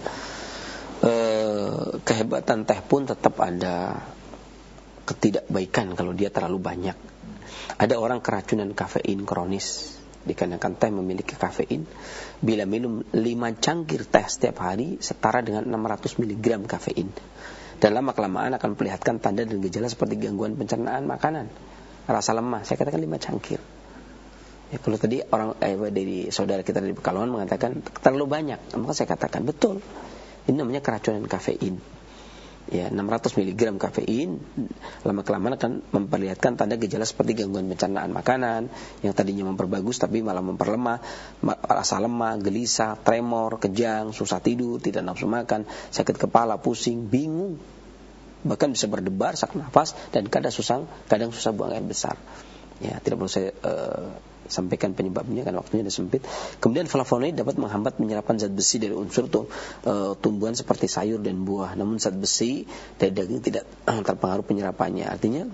A: uh, kehebatan teh pun tetap ada ketidakbaikan kalau dia terlalu banyak. Ada orang keracunan kafein kronis. Dikarenakan teh memiliki kafein, bila minum lima cangkir teh setiap hari setara dengan enam ratus miligram kafein. Dan lama-kelamaan akan memperlihatkan tanda dan gejala seperti gangguan pencernaan makanan, rasa lemah. Saya katakan lima cangkir. Ya, kalau tadi orang eh, dari saudara kita dari Pekalongan mengatakan terlalu banyak, maka saya katakan betul. Ini namanya keracunan kafein. Ya, enam ratus miligram kafein lama-kelamaan akan memperlihatkan tanda gejala seperti gangguan pencernaan makanan yang tadinya memperbagus tapi malah memperlemah, rasa lemah, gelisah, tremor, kejang, susah tidur, tidak nafsu makan, sakit kepala, pusing, bingung, bahkan bisa berdebar, sak nafas, dan kadang susah, kadang susah buang air besar. Ya, tidak perlu saya uh, sampaikan penyebabnya kan waktunya sudah sempit. Kemudian flavonoid dapat menghambat penyerapan zat besi dari unsur tuh, uh, tumbuhan seperti sayur dan buah. Namun zat besi dari daging tidak uh, terpengaruh penyerapannya. Artinya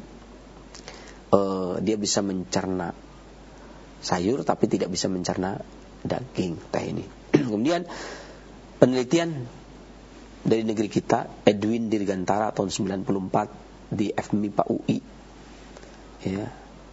A: uh, dia bisa mencerna sayur tapi tidak bisa mencerna daging teh ini. Kemudian penelitian dari negeri kita, Edwin Dirgantara tahun sembilan puluh empat di F M I P A U I, ya,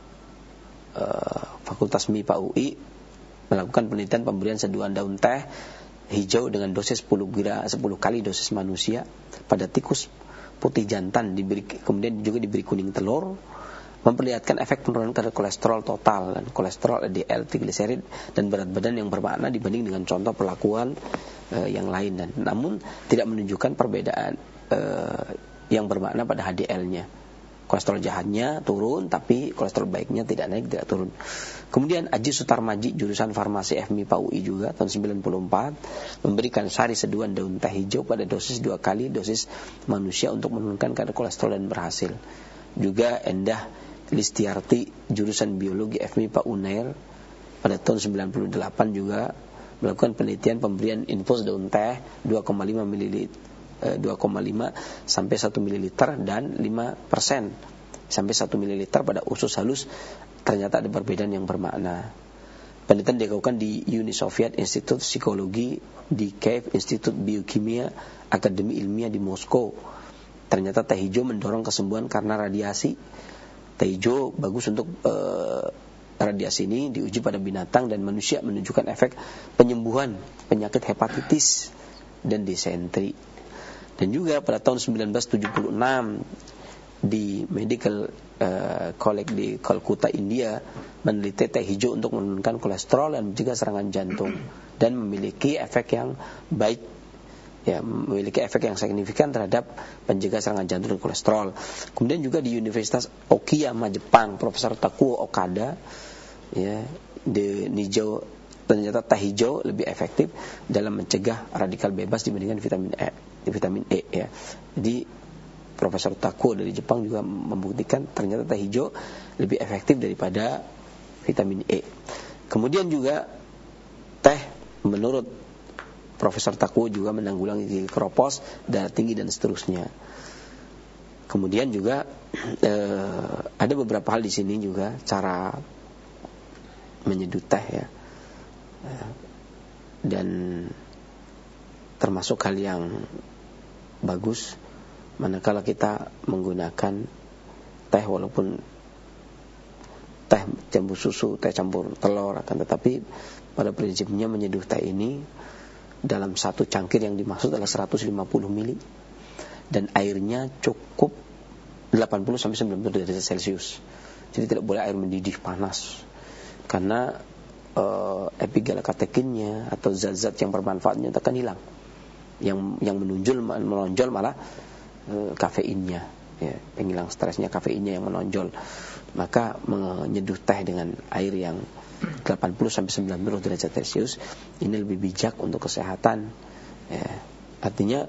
A: uh, Fakultas M I P A U I melakukan penelitian pemberian seduhan daun teh hijau dengan dosis sepuluh gram, sepuluh kali dosis manusia pada tikus putih jantan, diberi, kemudian juga diberi kuning telur, memperlihatkan efek penurunan kadar kolesterol total dan kolesterol L D L, trigliserid dan berat badan yang bermakna dibanding dengan contoh perlakuan uh, yang lain, dan namun tidak menunjukkan perbedaan uh, yang bermakna pada H D L-nya. Kolesterol jahatnya turun, tapi kolesterol baiknya tidak naik, tidak turun. Kemudian Aji Sutarmaji, jurusan farmasi F M I P A U I juga tahun sembilan puluh empat, memberikan sari seduhan daun teh hijau pada dosis dua kali dosis manusia untuk menurunkan kadar kolesterol dan berhasil. Juga Endah Listiarti, jurusan biologi F M I P A Unair pada tahun sembilan puluh delapan juga melakukan penelitian pemberian infus daun teh dua koma lima mililiter dua koma lima sampai satu mililiter dan lima persen sampai satu mililiter pada usus halus. Ternyata ada perbedaan yang bermakna. Penelitian dilakukan di Uni Soviet Institut Psikologi, di Kiev Institut Biokimia Akademi Ilmiah di Moskow. Ternyata teh hijau mendorong kesembuhan karena radiasi. Teh hijau bagus untuk uh, radiasi ini diuji pada binatang dan manusia, menunjukkan efek penyembuhan penyakit hepatitis dan disentri. Dan juga pada tahun sembilan belas tujuh puluh enam di Medical uh, College di Calcutta, India, meneliti teh hijau untuk menurunkan kolesterol dan mencegah serangan jantung dan memiliki efek yang baik, ya, memiliki efek yang signifikan terhadap pencegah serangan jantung dan kolesterol. Kemudian juga di Universitas Okayama, Jepang, Profesor Takuo Okada, ya, di Nijau, ternyata teh hijau lebih efektif dalam mencegah radikal bebas dibandingkan vitamin E, vitamin E, ya. Jadi Profesor Takuo dari Jepang juga membuktikan ternyata teh hijau lebih efektif daripada vitamin E. Kemudian juga teh menurut Profesor Takuo juga menanggulangi gigi keropos, darah tinggi dan seterusnya. Kemudian juga eh, ada beberapa hal di sini juga cara menyeduh teh ya. Eh, dan termasuk hal yang bagus manakala kita menggunakan teh, walaupun teh campur susu, teh campur telur, akan tetapi pada prinsipnya menyeduh teh ini dalam satu cangkir yang dimaksud adalah seratus lima puluh mililiter dan airnya cukup delapan puluh sampai sembilan puluh derajat Celcius. Jadi tidak boleh air mendidih panas, karena uh, epigalacatekinnya atau zat-zat yang bermanfaatnya akan hilang. Yang yang menonjol menonjol malah uh, kafeinnya, ya, penghilang stresnya kafeinnya yang menonjol. Maka menyeduh teh dengan air yang delapan puluh sampai sembilan puluh derajat Celcius ini lebih bijak untuk kesehatan. Ya, artinya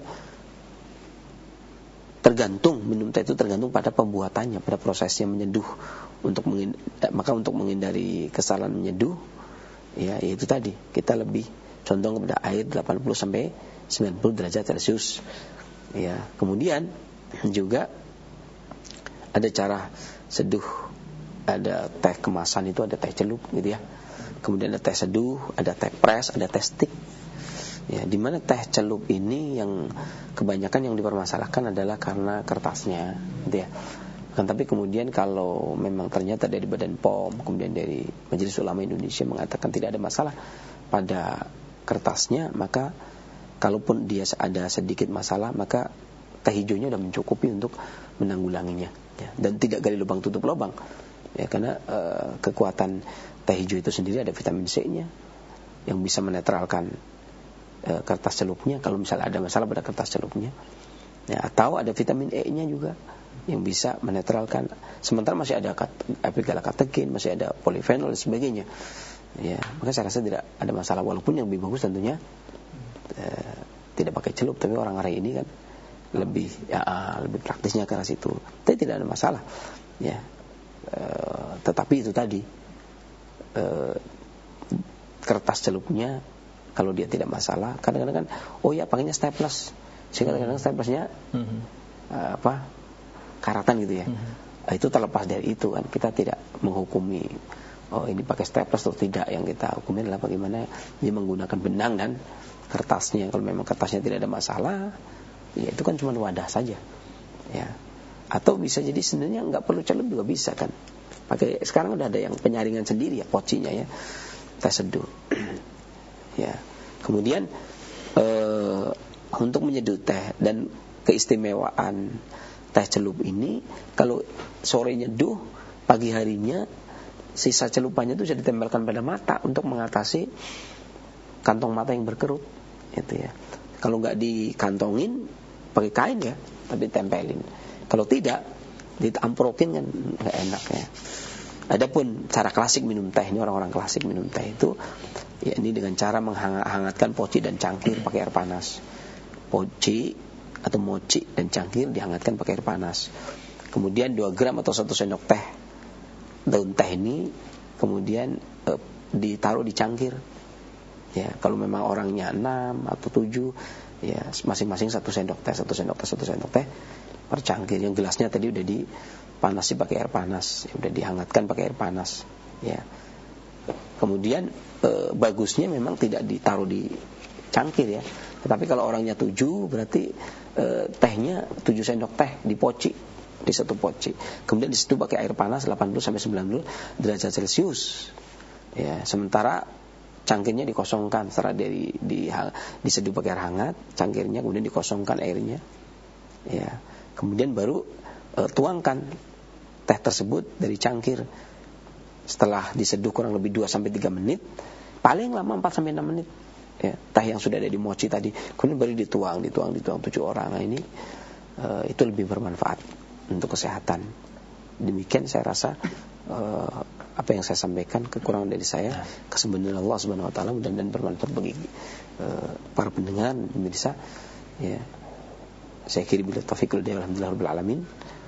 A: tergantung, minum teh itu tergantung pada pembuatannya, pada prosesnya menyeduh. Untuk mengind- maka untuk menghindari kesalahan menyeduh, ya yaitu tadi kita lebih condong kepada air delapan puluh sampai sembilan puluh derajat Celcius. Ya, kemudian juga ada cara seduh. Ada teh kemasan itu, ada teh celup gitu ya. Kemudian ada teh seduh, ada teh pres, ada teh stick. Ya, di mana teh celup ini yang kebanyakan yang dipermasalahkan adalah karena kertasnya, gitu ya. Kan tapi kemudian kalau memang ternyata dari Badan P O M, kemudian dari Majelis Ulama Indonesia mengatakan tidak ada masalah pada kertasnya, maka kalaupun dia ada sedikit masalah, maka teh hijaunya sudah mencukupi untuk menanggulanginya, ya. Dan tidak gali lubang tutup lubang, ya, karena uh, kekuatan teh hijau itu sendiri ada vitamin C-nya yang bisa menetralkan uh, kertas celupnya kalau misalnya ada masalah pada kertas celupnya, ya, atau ada vitamin E-nya juga yang bisa menetralkan. Sementara masih ada epigalacatekin, masih ada polifenol dan sebagainya. Ya, maka saya rasa tidak ada masalah, walaupun yang lebih bagus tentunya uh, tidak pakai celup, tapi orang hari ini kan lebih ya, lebih praktisnya ke arah situ. Tapi tidak ada masalah, ya. E, tetapi itu tadi e, kertas celupnya kalau dia tidak masalah, kadang-kadang kan oh ya pakainya staples, sehingga kadang-kadang staplesnya mm-hmm. e, apa karatan gitu ya. Mm-hmm. Itu terlepas dari itu kan kita tidak menghukumi oh ini pakai staples atau tidak. Yang kita hukumi adalah bagaimana dia menggunakan benang dan kertasnya. Kalau memang kertasnya tidak ada masalah, ya itu kan cuma wadah saja, ya. Atau bisa jadi sebenarnya nggak perlu celup juga bisa kan. Pakai sekarang udah ada yang penyaringan sendiri ya, pocinya ya, teh seduh. Ya. Kemudian ee, untuk menyeduh teh dan keistimewaan teh celup ini, kalau sore nyeduh, pagi harinya sisa celupannya itu bisa ditempelkan pada mata untuk mengatasi kantong mata yang berkerut, gitu ya. Kalau nggak dikantongin pakai kain ya, tapi tempelin. Kalau tidak, diamprokin kan nggak enak ya. Adapun cara klasik minum teh, ini orang-orang klasik minum teh itu, ya ini dengan cara menghangatkan poci dan cangkir pakai air panas. Poci atau moci dan cangkir dihangatkan pakai air panas. Kemudian dua gram atau satu sendok teh daun teh ini kemudian eh, ditaruh di cangkir. Ya, kalau memang orangnya enam atau tujuh, ya masing-masing satu sendok teh, satu sendok teh, satu sendok teh per cangkir. Yang gelasnya tadi udah dipanasi pakai air panas, ya, udah dihangatkan pakai air panas, ya. Kemudian e, bagusnya memang tidak ditaruh di cangkir ya. Tetapi kalau orangnya tujuh, berarti e, tehnya tujuh sendok teh di poci, di satu poci. Kemudian diseduh pakai air panas delapan puluh sampai sembilan puluh derajat Celcius. Ya, sementara cangkirnya dikosongkan setelah dari di, diseduh pakai air hangat, cangkirnya kemudian dikosongkan airnya, ya. Kemudian baru e, tuangkan teh tersebut dari cangkir. Setelah diseduh kurang lebih dua sampai tiga menit, paling lama empat sampai enam menit, ya, teh yang sudah ada di mochi tadi, kemudian baru dituang, dituang, dituang tujuh orang. Nah, ini e, itu lebih bermanfaat untuk kesehatan. Demikian saya rasa e, apa yang saya sampaikan, kekurangan dari saya, kesembuhan Allah Subhanahu wa taala, mudah-mudahan bermanfaat bagi e, para pendengar dan pemirsa, ya. Saya kira bila taufiq wal hidayah, alhamdulillah rabbil alamin.